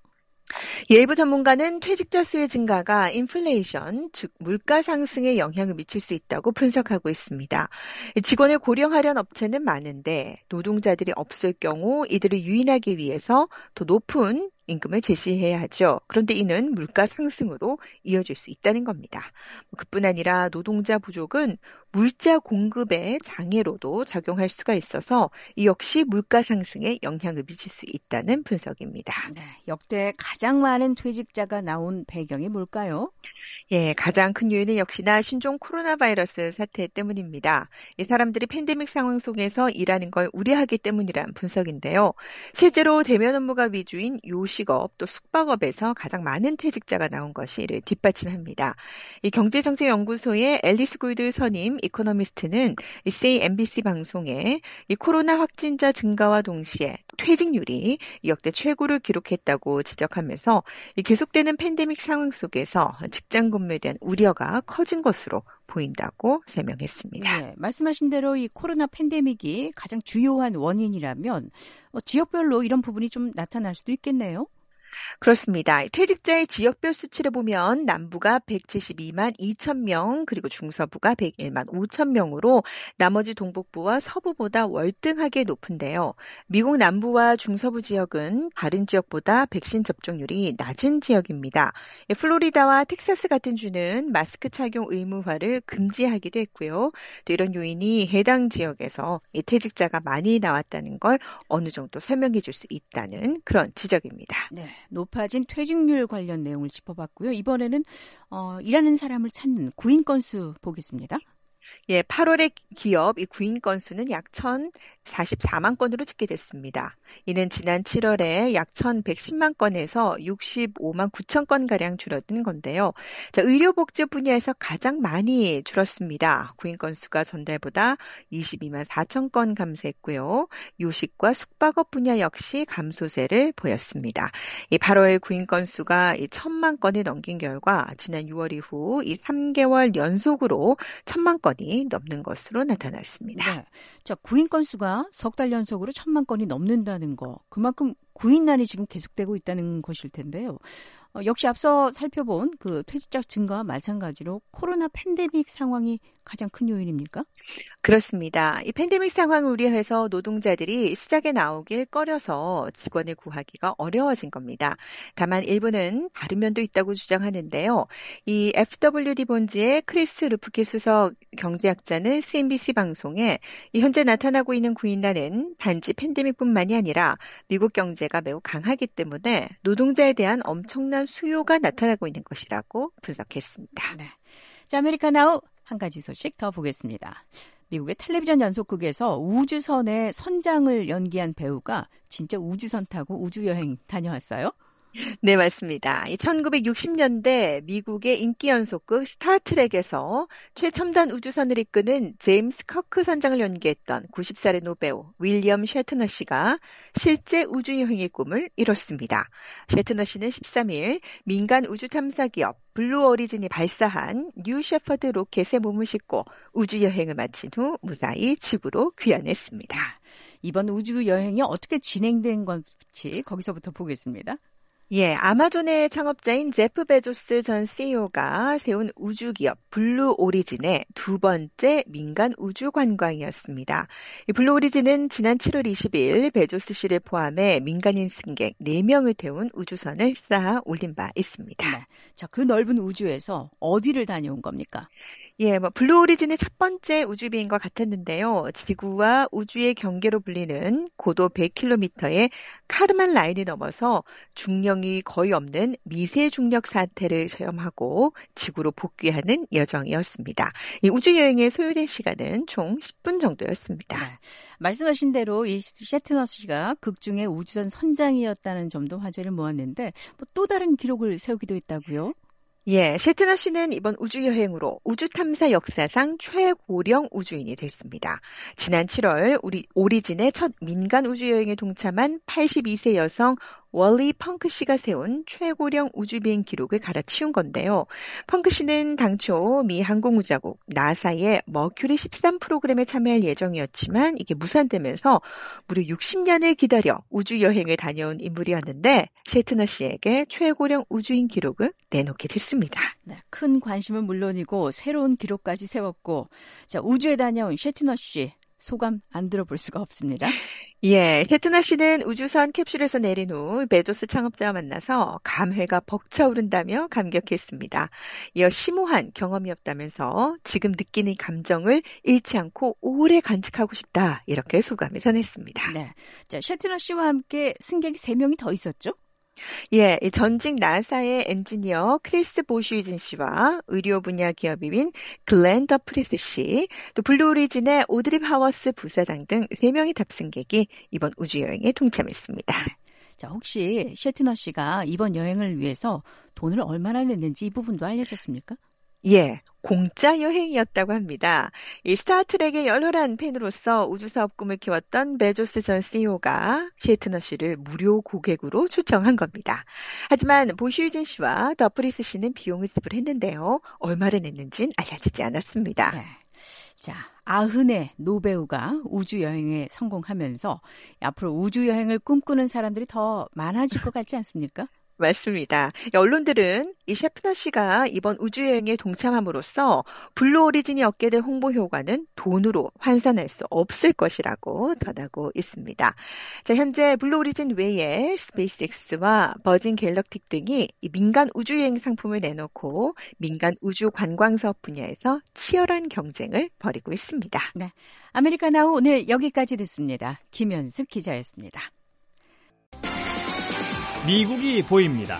Speaker 6: 일부 전문가는 퇴직자 수의 증가가 인플레이션, 즉 물가 상승에 영향을 미칠 수 있다고 분석하고 있습니다. 직원을 고령화한 업체는 많은데 노동자들이 없을 경우 이들을 유인하기 위해서 더 높은 임금을 제시해야 하죠. 그런데 이는 물가 상승으로 이어질 수 있다는 겁니다. 그뿐 아니라 노동자 부족은 물자 공급의 장애로도 작용할 수가 있어서 이 역시 물가 상승에 영향을 미칠 수 있다는 분석입니다.
Speaker 3: 네, 역대 가장 많은 퇴직자가 나온 배경이 뭘까요?
Speaker 6: 예, 가장 큰 요인은 역시나 신종 코로나 바이러스 사태 때문입니다. 이 사람들이 팬데믹 상황 속에서 일하는 걸 우려하기 때문이란 분석인데요. 실제로 대면 업무가 위주인 요식업 또 숙박업에서 가장 많은 퇴직자가 나온 것이 이를 뒷받침합니다. 이 경제정책연구소의 앨리스 골드 선임 이코노미스트는 CNBC 방송에 이 코로나 확진자 증가와 동시에 퇴직률이 역대 최고를 기록했다고 지적하면서 이 계속되는 팬데믹 상황 속에서 직장 근무에 대한 우려가 커진 것으로 보인다고 설명했습니다.
Speaker 3: 네, 말씀하신 대로 이 코로나 팬데믹이 가장 주요한 원인이라면 지역별로 이런 부분이 좀 나타날 수도 있겠네요.
Speaker 6: 그렇습니다. 퇴직자의 지역별 수치를 보면 남부가 172만 2천 명, 그리고 중서부가 101만 5천 명으로 나머지 동북부와 서부보다 월등하게 높은데요. 미국 남부와 중서부 지역은 다른 지역보다 백신 접종률이 낮은 지역입니다. 플로리다와 텍사스 같은 주는 마스크 착용 의무화를 금지하기도 했고요. 또 이런 요인이 해당 지역에서 퇴직자가 많이 나왔다는 걸 어느 정도 설명해 줄 수 있다는 그런 지적입니다.
Speaker 3: 네. 높아진 퇴직률 관련 내용을 짚어봤고요. 이번에는 일하는 사람을 찾는 구인 건수 보겠습니다.
Speaker 6: 예, 8월에 기업 이 구인 건수는 약 1,044만 건으로 집계됐습니다. 이는 지난 7월에 약 1,110만 건에서 65만 9천 건가량 줄어든 건데요. 자, 의료복지 분야에서 가장 많이 줄었습니다. 구인 건수가 전달보다 22만 4천 건 감소했고요. 요식과 숙박업 분야 역시 감소세를 보였습니다. 이 8월 구인 건수가 1,000만 건을 넘긴 결과 지난 6월 이후 이 3개월 연속으로 1,000만 건이 넘는 것으로 나타났습니다.
Speaker 3: 네. 자, 구인 건수가 석 달 연속으로 1,000만 건이 넘는다는 거. 그만큼 구인난이 지금 계속되고 있다는 것일 텐데요. 역시 앞서 살펴본 그 퇴직자 증가와 마찬가지로 코로나 팬데믹 상황이 가장 큰 요인입니까?
Speaker 6: 그렇습니다. 이 팬데믹 상황을 우려해서 노동자들이 시작에 나오길 꺼려서 직원을 구하기가 어려워진 겁니다. 다만 일부는 다른 면도 있다고 주장하는데요. 이 FWD 본지의 크리스 루프키 수석 경제학자는 CNBC 방송에 이 현재 나타나고 있는 구인난은 단지 팬데믹뿐만이 아니라 미국 경제가 매우 강하기 때문에 노동자에 대한 엄청난 수요가 나타나고 있는 것이라고 분석했습니다.
Speaker 3: 네. 자, 아메리카나우 한 가지 소식 더 보겠습니다. 미국의 텔레비전 연속극에서 우주선의 선장을 연기한 배우가 진짜 우주선 타고 우주여행 다녀왔어요?
Speaker 6: 네, 맞습니다. 1960년대 미국의 인기 연속극 스타트랙에서 최첨단 우주선을 이끄는 제임스 커크 선장을 연기했던 90살의 노배우 윌리엄 셰트너 씨가 실제 우주여행의 꿈을 이뤘습니다. 셰트너 씨는 13일 민간 우주 탐사 기업 블루 오리진이 발사한 뉴 셰퍼드 로켓에 몸을 싣고 우주여행을 마친 후 무사히 지구로 귀환했습니다.
Speaker 3: 이번 우주여행이 어떻게 진행된 건지 거기서부터 보겠습니다.
Speaker 6: 예, 아마존의 창업자인 제프 베조스 전 CEO가 세운 우주기업 블루 오리진의 두 번째 민간 우주 관광이었습니다. 이 블루 오리진은 지난 7월 20일 베조스 씨를 포함해 민간인 승객 4명을 태운 우주선을 쌓아 올린 바 있습니다.
Speaker 3: 네. 자, 그 넓은 우주에서 어디를 다녀온 겁니까?
Speaker 6: 예, 블루 오리진의 첫 번째 우주 비행과 같았는데요. 지구와 우주의 경계로 불리는 고도 100km의 카르만 라인을 넘어서 중력이 거의 없는 미세 중력 사태를 체험하고 지구로 복귀하는 여정이었습니다. 이 우주 여행에 소요된 시간은 총 10분 정도였습니다.
Speaker 3: 네. 말씀하신 대로 이 셰트너 씨가 극중의 우주선 선장이었다는 점도 화제를 모았는데 또 다른 기록을 세우기도 했다고요?
Speaker 6: 예, 셰트너 씨는 이번 우주여행으로 우주 탐사 역사상 최고령 우주인이 됐습니다. 지난 7월 오리진의 첫 민간 우주여행에 동참한 82세 여성 월리 펑크 씨가 세운 최고령 우주비행 기록을 갈아치운 건데요. 펑크 씨는 당초 미 항공우주국 나사의 머큐리 13 프로그램에 참여할 예정이었지만 이게 무산되면서 무려 60년을 기다려 우주여행을 다녀온 인물이었는데 셰트너 씨에게 최고령 우주인 기록을 내놓게 됐습니다.
Speaker 3: 네, 큰 관심은 물론이고 새로운 기록까지 세웠고 자, 우주에 다녀온 셰트너 씨 소감 안 들어볼 수가 없습니다.
Speaker 6: 예, 셰트너 씨는 우주선 캡슐에서 내린 후 베조스 창업자와 만나서 감회가 벅차오른다며 감격했습니다. 이어 심오한 경험이었다면서 지금 느끼는 감정을 잃지 않고 오래 간직하고 싶다 이렇게 소감을 전했습니다.
Speaker 3: 네. 자, 셰트너 씨와 함께 승객이 3명이 더 있었죠?
Speaker 6: 예, 이 전직 나사의 엔지니어 크리스 보슈이즌 씨와 의료 분야 기업인 글렌 더프리스 씨, 또 블루 오리진의 오드리 하워스 부사장 등 3명의 탑승객이 이번 우주여행에 동참했습니다.
Speaker 3: 자, 혹시 셰트너 씨가 이번 여행을 위해서 돈을 얼마나 냈는지 이 부분도 알려졌습니까?
Speaker 6: 예, 공짜 여행이었다고 합니다. 이 스타트rek의 열혈한 팬으로서 우주사업 꿈을 키웠던 베조스 전 CEO가 셰트너 씨를 무료 고객으로 초청한 겁니다. 하지만 보슈이진 씨와 더프리스 씨는 비용을 지불했는데요. 얼마를 냈는지는 알려지지 않았습니다.
Speaker 3: 네. 자, 아흔의 노배우가 우주여행에 성공하면서 앞으로 우주여행을 꿈꾸는 사람들이 더 많아질 것 같지 않습니까?
Speaker 6: 맞습니다. 언론들은 이 셰트너 씨가 이번 우주여행에 동참함으로써 블루 오리진이 얻게 될 홍보 효과는 돈으로 환산할 수 없을 것이라고 전하고 있습니다. 자, 현재 블루 오리진 외에 스페이스X와 버진 갤럭틱 등이 이 민간 우주여행 상품을 내놓고 민간 우주 관광 사업 분야에서 치열한 경쟁을 벌이고 있습니다.
Speaker 3: 네, 아메리카나우 오늘 여기까지 듣습니다. 김현숙 기자였습니다.
Speaker 4: 미국이 보입니다.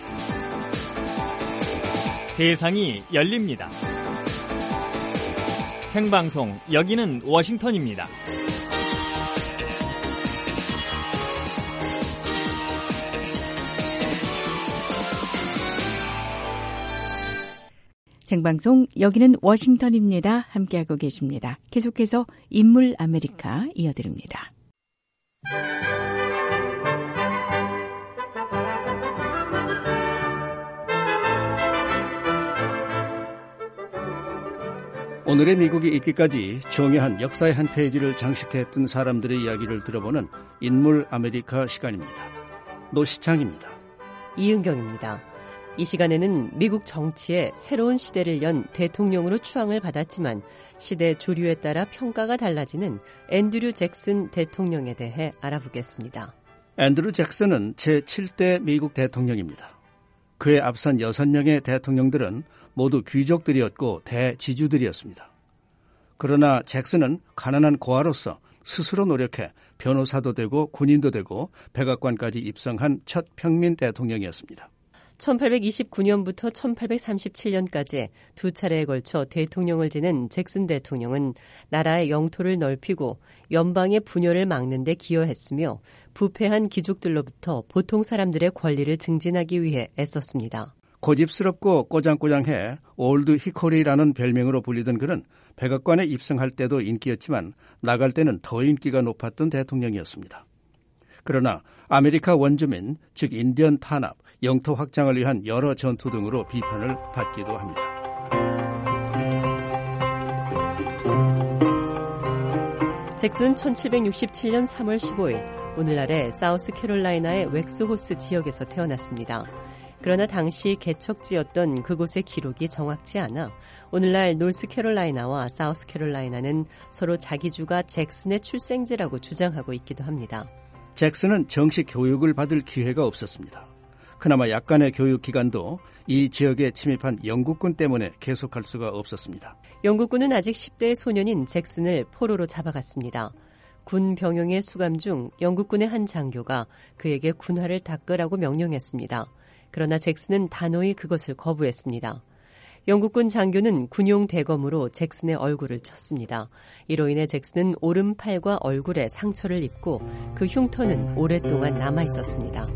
Speaker 4: 세상이 열립니다. 생방송, 여기는 워싱턴입니다.
Speaker 3: 생방송, 여기는 워싱턴입니다. 함께하고 계십니다. 계속해서 인물 아메리카 이어드립니다.
Speaker 7: 오늘의 미국이 있기까지 중요한 역사의 한 페이지를 장식했던 사람들의 이야기를 들어보는 인물 아메리카 시간입니다. 노시창입니다.
Speaker 8: 이은경입니다. 이 시간에는 미국 정치의 새로운 시대를 연 대통령으로 추앙을 받았지만 시대 조류에 따라 평가가 달라지는 앤드류 잭슨 대통령에 대해 알아보겠습니다.
Speaker 7: 앤드류 잭슨은 제7대 미국 대통령입니다. 그에 앞선 6명의 대통령들은 모두 귀족들이었고 대지주들이었습니다. 그러나 잭슨은 가난한 고아로서 스스로 노력해 변호사도 되고 군인도 되고 백악관까지 입성한 첫 평민 대통령이었습니다.
Speaker 8: 1829년부터 1837년까지 두 차례에 걸쳐 대통령을 지낸 잭슨 대통령은 나라의 영토를 넓히고 연방의 분열을 막는 데 기여했으며 부패한 귀족들로부터 보통 사람들의 권리를 증진하기 위해 애썼습니다.
Speaker 7: 고집스럽고 꼬장꼬장해 올드 히코리라는 별명으로 불리던 그는 백악관에 입성할 때도 인기였지만 나갈 때는 더 인기가 높았던 대통령이었습니다. 그러나 아메리카 원주민, 즉 인디언 탄압, 영토 확장을 위한 여러 전투 등으로 비판을 받기도 합니다.
Speaker 8: 잭슨은 1767년 3월 15일 오늘날의 사우스캐롤라이나의 웩스호스 지역에서 태어났습니다. 그러나 당시 개척지였던 그곳의 기록이 정확치 않아 오늘날 노스캐롤라이나와 사우스캐롤라이나는 서로 자기 주가 잭슨의 출생지라고 주장하고 있기도 합니다.
Speaker 7: 잭슨은 정식 교육을 받을 기회가 없었습니다. 그나마 약간의 교육 기간도 이 지역에 침입한 영국군 때문에 계속할 수가 없었습니다.
Speaker 8: 영국군은 아직 10대의 소년인 잭슨을 포로로 잡아갔습니다. 군 병영의 수감 중 영국군의 한 장교가 그에게 군화를 닦으라고 명령했습니다. 그러나 잭슨은 단호히 그것을 거부했습니다. 영국군 장교는 군용 대검으로 잭슨의 얼굴을 쳤습니다. 이로 인해 잭슨은 오른팔과 얼굴에 상처를 입고 그 흉터는 오랫동안 남아있었습니다.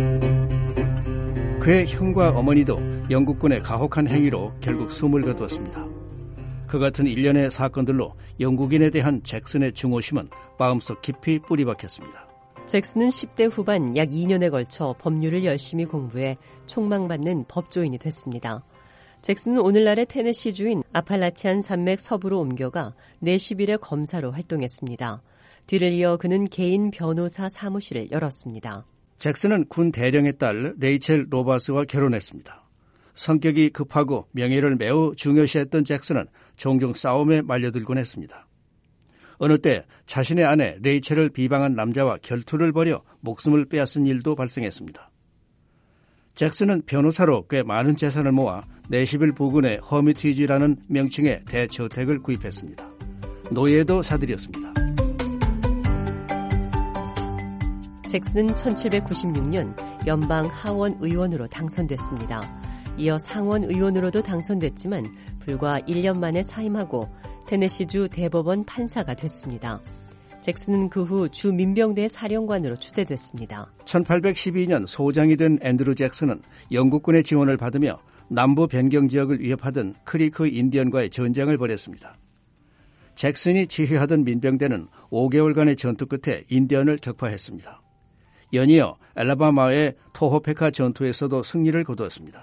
Speaker 7: 그의 형과 어머니도 영국군의 가혹한 행위로 결국 숨을 거두었습니다. 그 같은 일련의 사건들로 영국인에 대한 잭슨의 증오심은 마음속 깊이 뿌리박혔습니다.
Speaker 8: 잭슨은 10대 후반 약 2년에 걸쳐 법률을 열심히 공부해 촉망받는 법조인이 됐습니다. 잭슨은 오늘날의 테네시주인 아팔라치안 산맥 서부로 옮겨가 내시빌의 검사로 활동했습니다. 뒤를 이어 그는 개인 변호사 사무실을 열었습니다.
Speaker 7: 잭슨은 군 대령의 딸 레이첼 로바스와 결혼했습니다. 성격이 급하고 명예를 매우 중요시했던 잭슨은 종종 싸움에 말려들곤 했습니다. 어느 때 자신의 아내 레이첼을 비방한 남자와 결투를 벌여 목숨을 빼앗은 일도 발생했습니다. 잭슨은 변호사로 꽤 많은 재산을 모아 내시빌 부근의 허미티지라는 명칭의 대저택을 구입했습니다. 노예도 사들였습니다.
Speaker 8: 잭슨은 1796년 연방 하원 의원으로 당선됐습니다. 이어 상원 의원으로도 당선됐지만 불과 1년 만에 사임하고 테네시주 대법원 판사가 됐습니다. 잭슨은 그 후 주 민병대 사령관으로 추대됐습니다.
Speaker 7: 1812년 소장이 된 앤드루 잭슨은 영국군의 지원을 받으며 남부 변경 지역을 위협하던 크리크 인디언과의 전쟁을 벌였습니다. 잭슨이 지휘하던 민병대는 5개월간의 전투 끝에 인디언을 격파했습니다. 연이어 엘라바마의 토호페카 전투에서도 승리를 거두었습니다.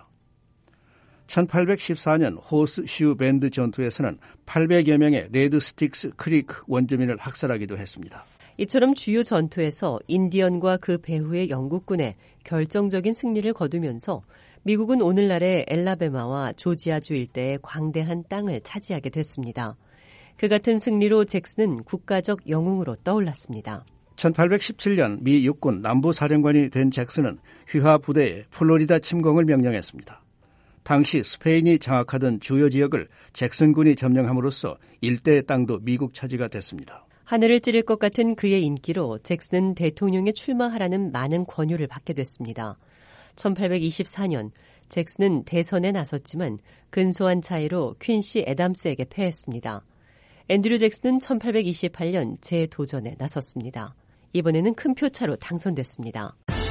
Speaker 7: 1814년 호스슈 밴드 전투에서는 800여 명의 레드 스틱스 크리크 원주민을 학살하기도 했습니다.
Speaker 8: 이처럼 주요 전투에서 인디언과 그 배후의 영국군에 결정적인 승리를 거두면서 미국은 오늘날의 엘라베마와 조지아주 일대의 광대한 땅을 차지하게 됐습니다. 그 같은 승리로 잭슨은 국가적 영웅으로 떠올랐습니다.
Speaker 7: 1817년 미 육군 남부사령관이 된 잭슨은 휘하 부대에 플로리다 침공을 명령했습니다. 당시 스페인이 장악하던 주요 지역을 잭슨군이 점령함으로써 일대의 땅도 미국 차지가 됐습니다.
Speaker 8: 하늘을 찌를 것 같은 그의 인기로 잭슨은 대통령에 출마하라는 많은 권유를 받게 됐습니다. 1824년 잭슨은 대선에 나섰지만 근소한 차이로 퀸시 애담스에게 패했습니다. 앤드류 잭슨은 1828년 재도전에 나섰습니다. 이번에는 큰 표차로 당선됐습니다.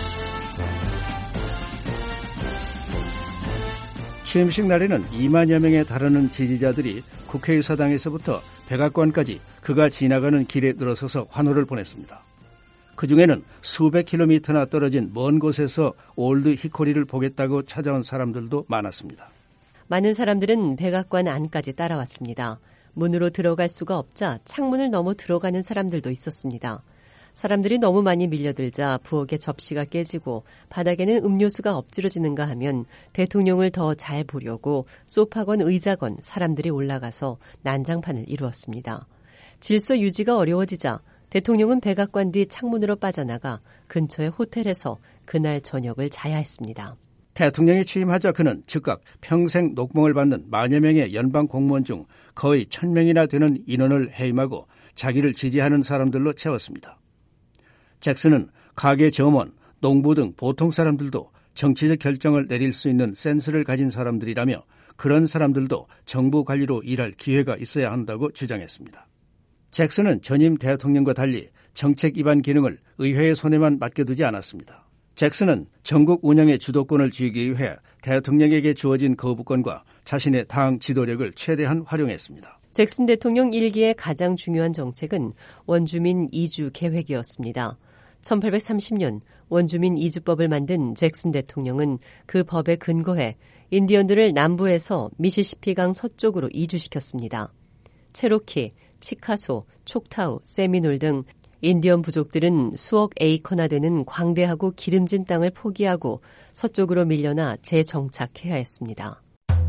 Speaker 7: 취임식 날에는 2만여 명에 달하는 지지자들이 국회의사당에서부터 백악관까지 그가 지나가는 길에 늘어서서 환호를 보냈습니다. 그중에는 수백 킬로미터나 떨어진 먼 곳에서 올드 히코리를 보겠다고 찾아온 사람들도 많았습니다.
Speaker 8: 많은 사람들은 백악관 안까지 따라왔습니다. 문으로 들어갈 수가 없자 창문을 넘어 들어가는 사람들도 있었습니다. 사람들이 너무 많이 밀려들자 부엌의 접시가 깨지고 바닥에는 음료수가 엎질러지는가 하면 대통령을 더 잘 보려고 소파건 의자건 사람들이 올라가서 난장판을 이루었습니다. 질서 유지가 어려워지자 대통령은 백악관 뒤 창문으로 빠져나가 근처의 호텔에서 그날 저녁을 자야 했습니다.
Speaker 7: 대통령이 취임하자 그는 즉각 평생 녹봉을 받는 만여 명의 연방 공무원 중 거의 1000명이나 되는 인원을 해임하고 자기를 지지하는 사람들로 채웠습니다. 잭슨은 가게 점원, 농부 등 보통 사람들도 정치적 결정을 내릴 수 있는 센스를 가진 사람들이라며 그런 사람들도 정부 관리로 일할 기회가 있어야 한다고 주장했습니다. 잭슨은 전임 대통령과 달리 정책 입안 기능을 의회의 손에만 맡겨두지 않았습니다. 잭슨은 전국 운영의 주도권을 쥐기 위해 대통령에게 주어진 거부권과 자신의 당 지도력을 최대한 활용했습니다.
Speaker 8: 잭슨 대통령 1기의 가장 중요한 정책은 원주민 이주 계획이었습니다. 1830년 원주민 이주법을 만든 잭슨 대통령은 그 법에 근거해 인디언들을 남부에서 미시시피강 서쪽으로 이주시켰습니다. 체로키, 치카소, 촉타우, 세미놀 등 인디언 부족들은 수억 에이커나 되는 광대하고 기름진 땅을 포기하고 서쪽으로 밀려나 재정착해야 했습니다.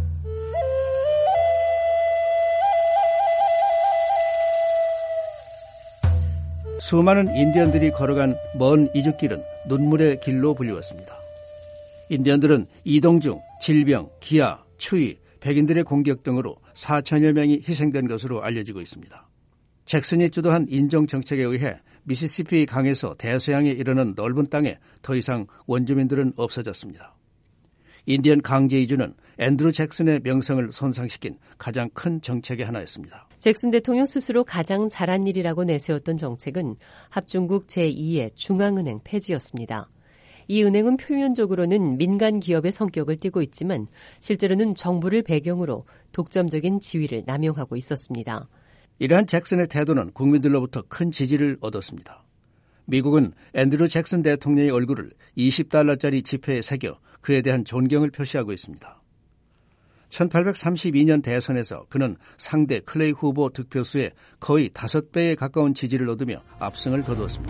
Speaker 7: 수많은 인디언들이 걸어간 먼 이주길은 눈물의 길로 불리웠습니다. 인디언들은 이동 중 질병, 기아, 추위, 백인들의 공격 등으로 4천여 명이 희생된 것으로 알려지고 있습니다. 잭슨이 주도한 인종정책에 의해 미시시피 강에서 대서양에 이르는 넓은 땅에 더 이상 원주민들은 없어졌습니다. 인디언 강제 이주는 앤드루 잭슨의 명성을 손상시킨 가장 큰 정책의 하나였습니다.
Speaker 8: 잭슨 대통령 스스로 가장 잘한 일이라고 내세웠던 정책은 합중국 제2의 중앙은행 폐지였습니다. 이 은행은 표면적으로는 민간 기업의 성격을 띠고 있지만 실제로는 정부를 배경으로 독점적인 지위를 남용하고 있었습니다.
Speaker 7: 이러한 잭슨의 태도는 국민들로부터 큰 지지를 얻었습니다. 미국은 앤드루 잭슨 대통령의 얼굴을 $20짜리 지폐에 새겨 그에 대한 존경을 표시하고 있습니다. 1832년 대선에서 그는 상대 클레이 후보 득표수의 거의 5배에 가까운 지지를 얻으며 압승을 거두었습니다.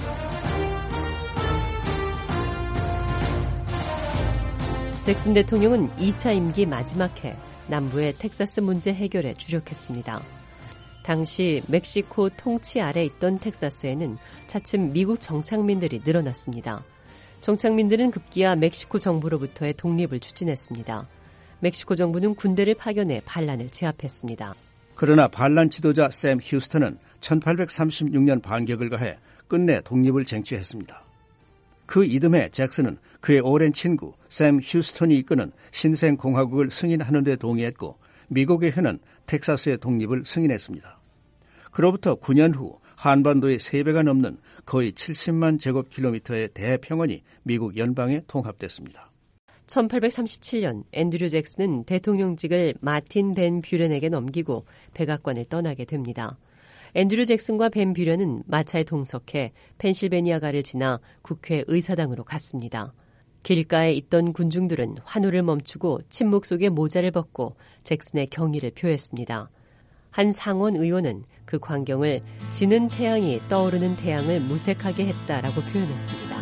Speaker 8: 잭슨 대통령은 2차 임기 마지막 해 남부의 텍사스 문제 해결에 주력했습니다. 당시 멕시코 통치 아래 있던 텍사스에는 차츰 미국 정착민들이 늘어났습니다. 정착민들은 급기야 멕시코 정부로부터의 독립을 추진했습니다. 멕시코 정부는 군대를 파견해 반란을 제압했습니다.
Speaker 7: 그러나 반란 지도자 샘 휴스턴은 1836년 반격을 가해 끝내 독립을 쟁취했습니다. 그 이듬해 잭슨은 그의 오랜 친구 샘 휴스턴이 이끄는 신생공화국을 승인하는 데 동의했고 미국의 현은 텍사스의 독립을 승인했습니다. 그로부터 9년 후 한반도의 3배가 넘는 거의 70만 제곱킬로미터의 대평원이 미국 연방에 통합됐습니다.
Speaker 8: 1837년 앤드류 잭슨은 대통령직을 마틴 벤 뷰런에게 넘기고 백악관을 떠나게 됩니다. 앤드류 잭슨과 벤 뷰런은 마차에 동석해 펜실베니아가를 지나 국회 의사당으로 갔습니다. 길가에 있던 군중들은 환호를 멈추고 침묵 속에 모자를 벗고 잭슨의 경의를 표했습니다. 한 상원 의원은 그 광경을 지는 태양이 떠오르는 태양을 무색하게 했다라고 표현했습니다.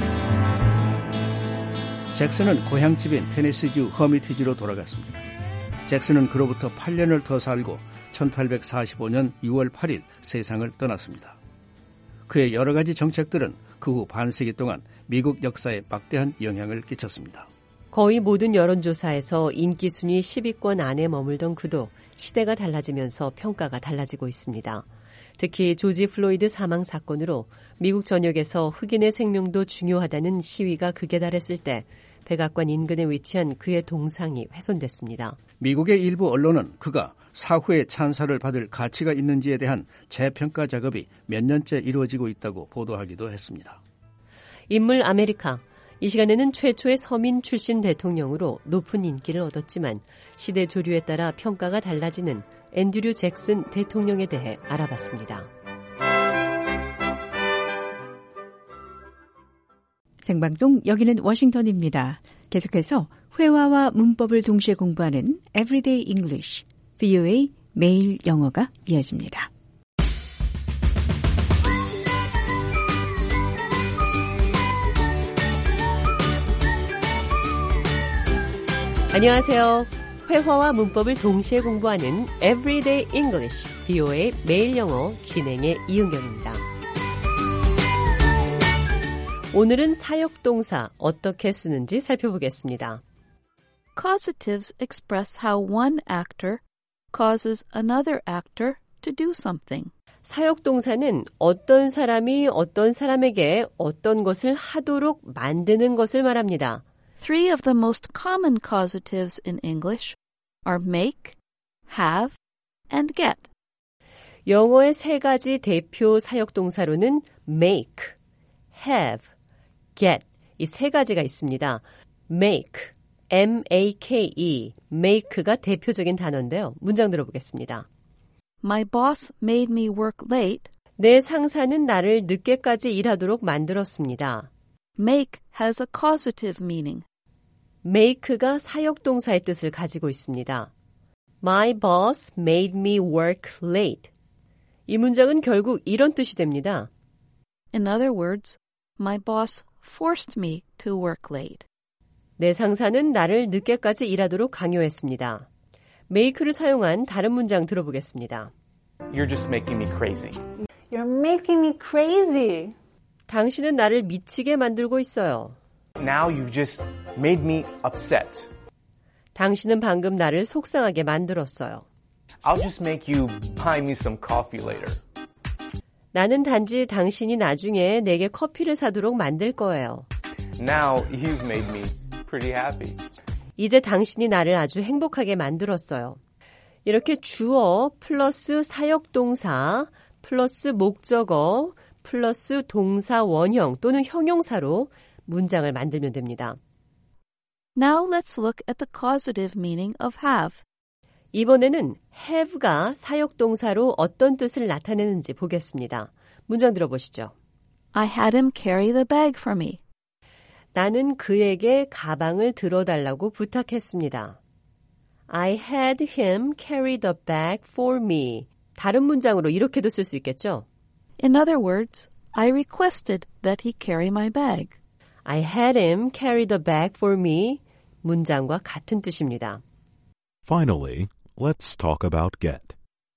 Speaker 7: 잭슨은 고향집인 테네시주 허미티지로 돌아갔습니다. 잭슨은 그로부터 8년을 더 살고 1845년 6월 8일 세상을 떠났습니다. 그의 여러 가지 정책들은 그 후 반세기 동안 미국 역사에 막대한 영향을 끼쳤습니다.
Speaker 8: 거의 모든 여론조사에서 인기 순위 10위권 안에 머물던 그도 시대가 달라지면서 평가가 달라지고 있습니다. 특히 조지 플로이드 사망 사건으로 미국 전역에서 흑인의 생명도 중요하다는 시위가 극에 달했을 때 백악관 인근에 위치한 그의 동상이 훼손됐습니다.
Speaker 7: 미국의 일부 언론은 그가 사후에 찬사를 받을 가치가 있는지에 대한 재평가 작업이 몇 년째 이루어지고 있다고 보도하기도 했습니다.
Speaker 8: 인물 아메리카. 이 시간에는 최초의 서민 출신 대통령으로 높은 인기를 얻었지만 시대 조류에 따라 평가가 달라지는 앤드류 잭슨 대통령에 대해 알아봤습니다.
Speaker 3: 생방송 여기는 워싱턴입니다. 계속해서 회화와 문법을 동시에 공부하는 Everyday English, VOA 매일 영어가 이어집니다.
Speaker 8: 안녕하세요. 회화와 문법을 동시에 공부하는 Everyday English, VOA 매일 영어 진행의 이은경입니다. 오늘은 사역동사 어떻게 쓰는지 살펴보겠습니다.
Speaker 9: Causatives express how one actor causes another actor to do something.
Speaker 8: 사역동사는 어떤 사람이 어떤 사람에게 어떤 것을 하도록 만드는 것을 말합니다.
Speaker 9: Three of the most common causatives in English are make, have, and get.
Speaker 8: 영어의 세 가지 대표 사역동사로는 make, have, get 이 세 가지가 있습니다. make, M-A-K-E, make가 대표적인 단어인데요. 문장 들어보겠습니다.
Speaker 9: My boss made me work late.
Speaker 8: 내 상사는 나를 늦게까지 일하도록 만들었습니다.
Speaker 9: Make has a causative meaning.
Speaker 8: make가 사역동사의 뜻을 가지고 있습니다. My boss made me work late. 이 문장은 결국 이런 뜻이 됩니다.
Speaker 9: In other words, my boss forced me to work late.
Speaker 8: 내 상사는 나를 늦게까지 일하도록 강요했습니다. make를 사용한 다른 문장 들어보겠습니다.
Speaker 10: You're just making me crazy.
Speaker 11: You're making me crazy.
Speaker 8: 당신은 나를 미치게 만들고 있어요.
Speaker 10: Now you've just made me upset.
Speaker 8: 당신은 방금 나를 속상하게 만들었어요.
Speaker 10: I'll just make you buy me some coffee later.
Speaker 8: 나는 단지 당신이 나중에 내게 커피를 사도록 만들 거예요.
Speaker 10: Now you've made me pretty happy.
Speaker 8: 이제 당신이 나를 아주 행복하게 만들었어요. 이렇게 주어 플러스 사역동사 플러스 목적어 플러스 동사 원형 또는 형용사로 문장을 만들면 됩니다.
Speaker 9: Now let's look at the causative meaning of have.
Speaker 8: 이번에는 have가 사역동사로 어떤 뜻을 나타내는지 보겠습니다. 문장 들어보시죠.
Speaker 9: I had him carry the bag for me.
Speaker 8: 나는 그에게 가방을 들어달라고 부탁했습니다. I had him carry the bag for me. 다른 문장으로 이렇게도 쓸 수 있겠죠?
Speaker 9: In other words, I requested that he carry my bag.
Speaker 8: I had him carry the bag for me. 문장과 같은 뜻입니다.
Speaker 12: Finally, let's talk about get.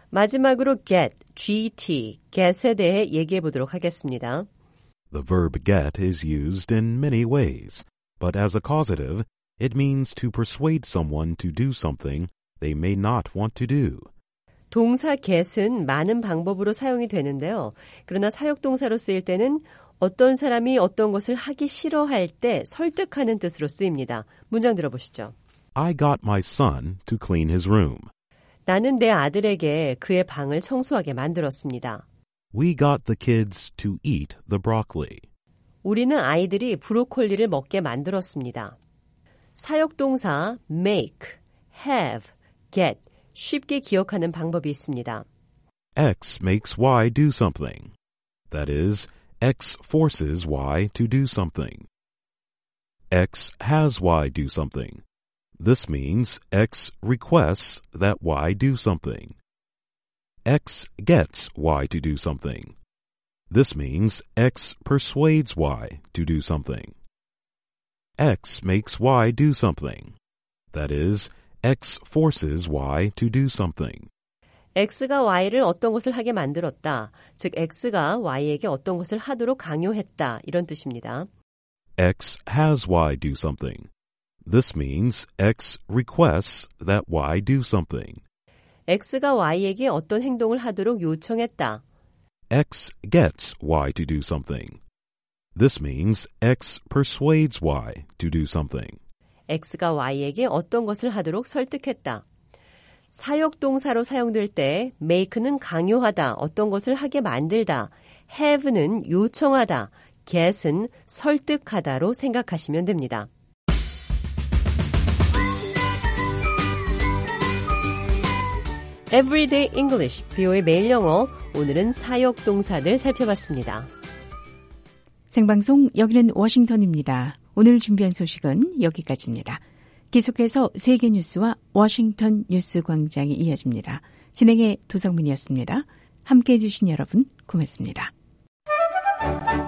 Speaker 8: 마지막으로 get, get에 대해 얘기해 보도록 하겠습니다.
Speaker 12: The verb get is used in many ways, but as a causative, it means to persuade someone to do something they may not want to do.
Speaker 8: 동사 get은 많은 방법으로 사용이 되는데요. 그러나 사역동사로 쓰일 때는 어떤 사람이 어떤 것을 하기 싫어할 때 설득하는 뜻으로 쓰입니다. 문장 들어보시죠.
Speaker 12: I got my son to clean his room.
Speaker 8: 나는 내 아들에게 그의 방을 청소하게 만들었습니다.
Speaker 12: We got the kids to eat the broccoli.
Speaker 8: 우리는 아이들이 브로콜리를 먹게 만들었습니다. 사역동사 make, have, get 쉽게 기억하는 방법이 있습니다.
Speaker 12: X makes Y do something. That is, X forces Y to do something. X has Y do something. This means X requests that Y do something. X gets Y to do something. This means X persuades Y to do something. X makes Y do something. That is, X forces Y to do something.
Speaker 8: X가 Y를 어떤 것을 하게 만들었다. 즉, X가 Y에게 어떤 것을 하도록 강요했다. 이런 뜻입니다.
Speaker 12: X has Y do something. This means X requests that Y do something.
Speaker 8: X가 Y에게 어떤 행동을 하도록 요청했다.
Speaker 12: X gets Y to do something. This means X persuades Y to do something.
Speaker 8: X가 Y에게 어떤 것을 하도록 설득했다. 사역동사로 사용될 때 make는 강요하다, 어떤 것을 하게 만들다, have는 요청하다, get은 설득하다로 생각하시면 됩니다. Everyday English, BO의 매일 영어. 오늘은 사역동사들 살펴봤습니다.
Speaker 3: 생방송 여기는 워싱턴입니다. 오늘 준비한 소식은 여기까지입니다. 계속해서 세계 뉴스와 워싱턴 뉴스 광장이 이어집니다. 진행의 도성민이었습니다. 함께해 주신 여러분 고맙습니다.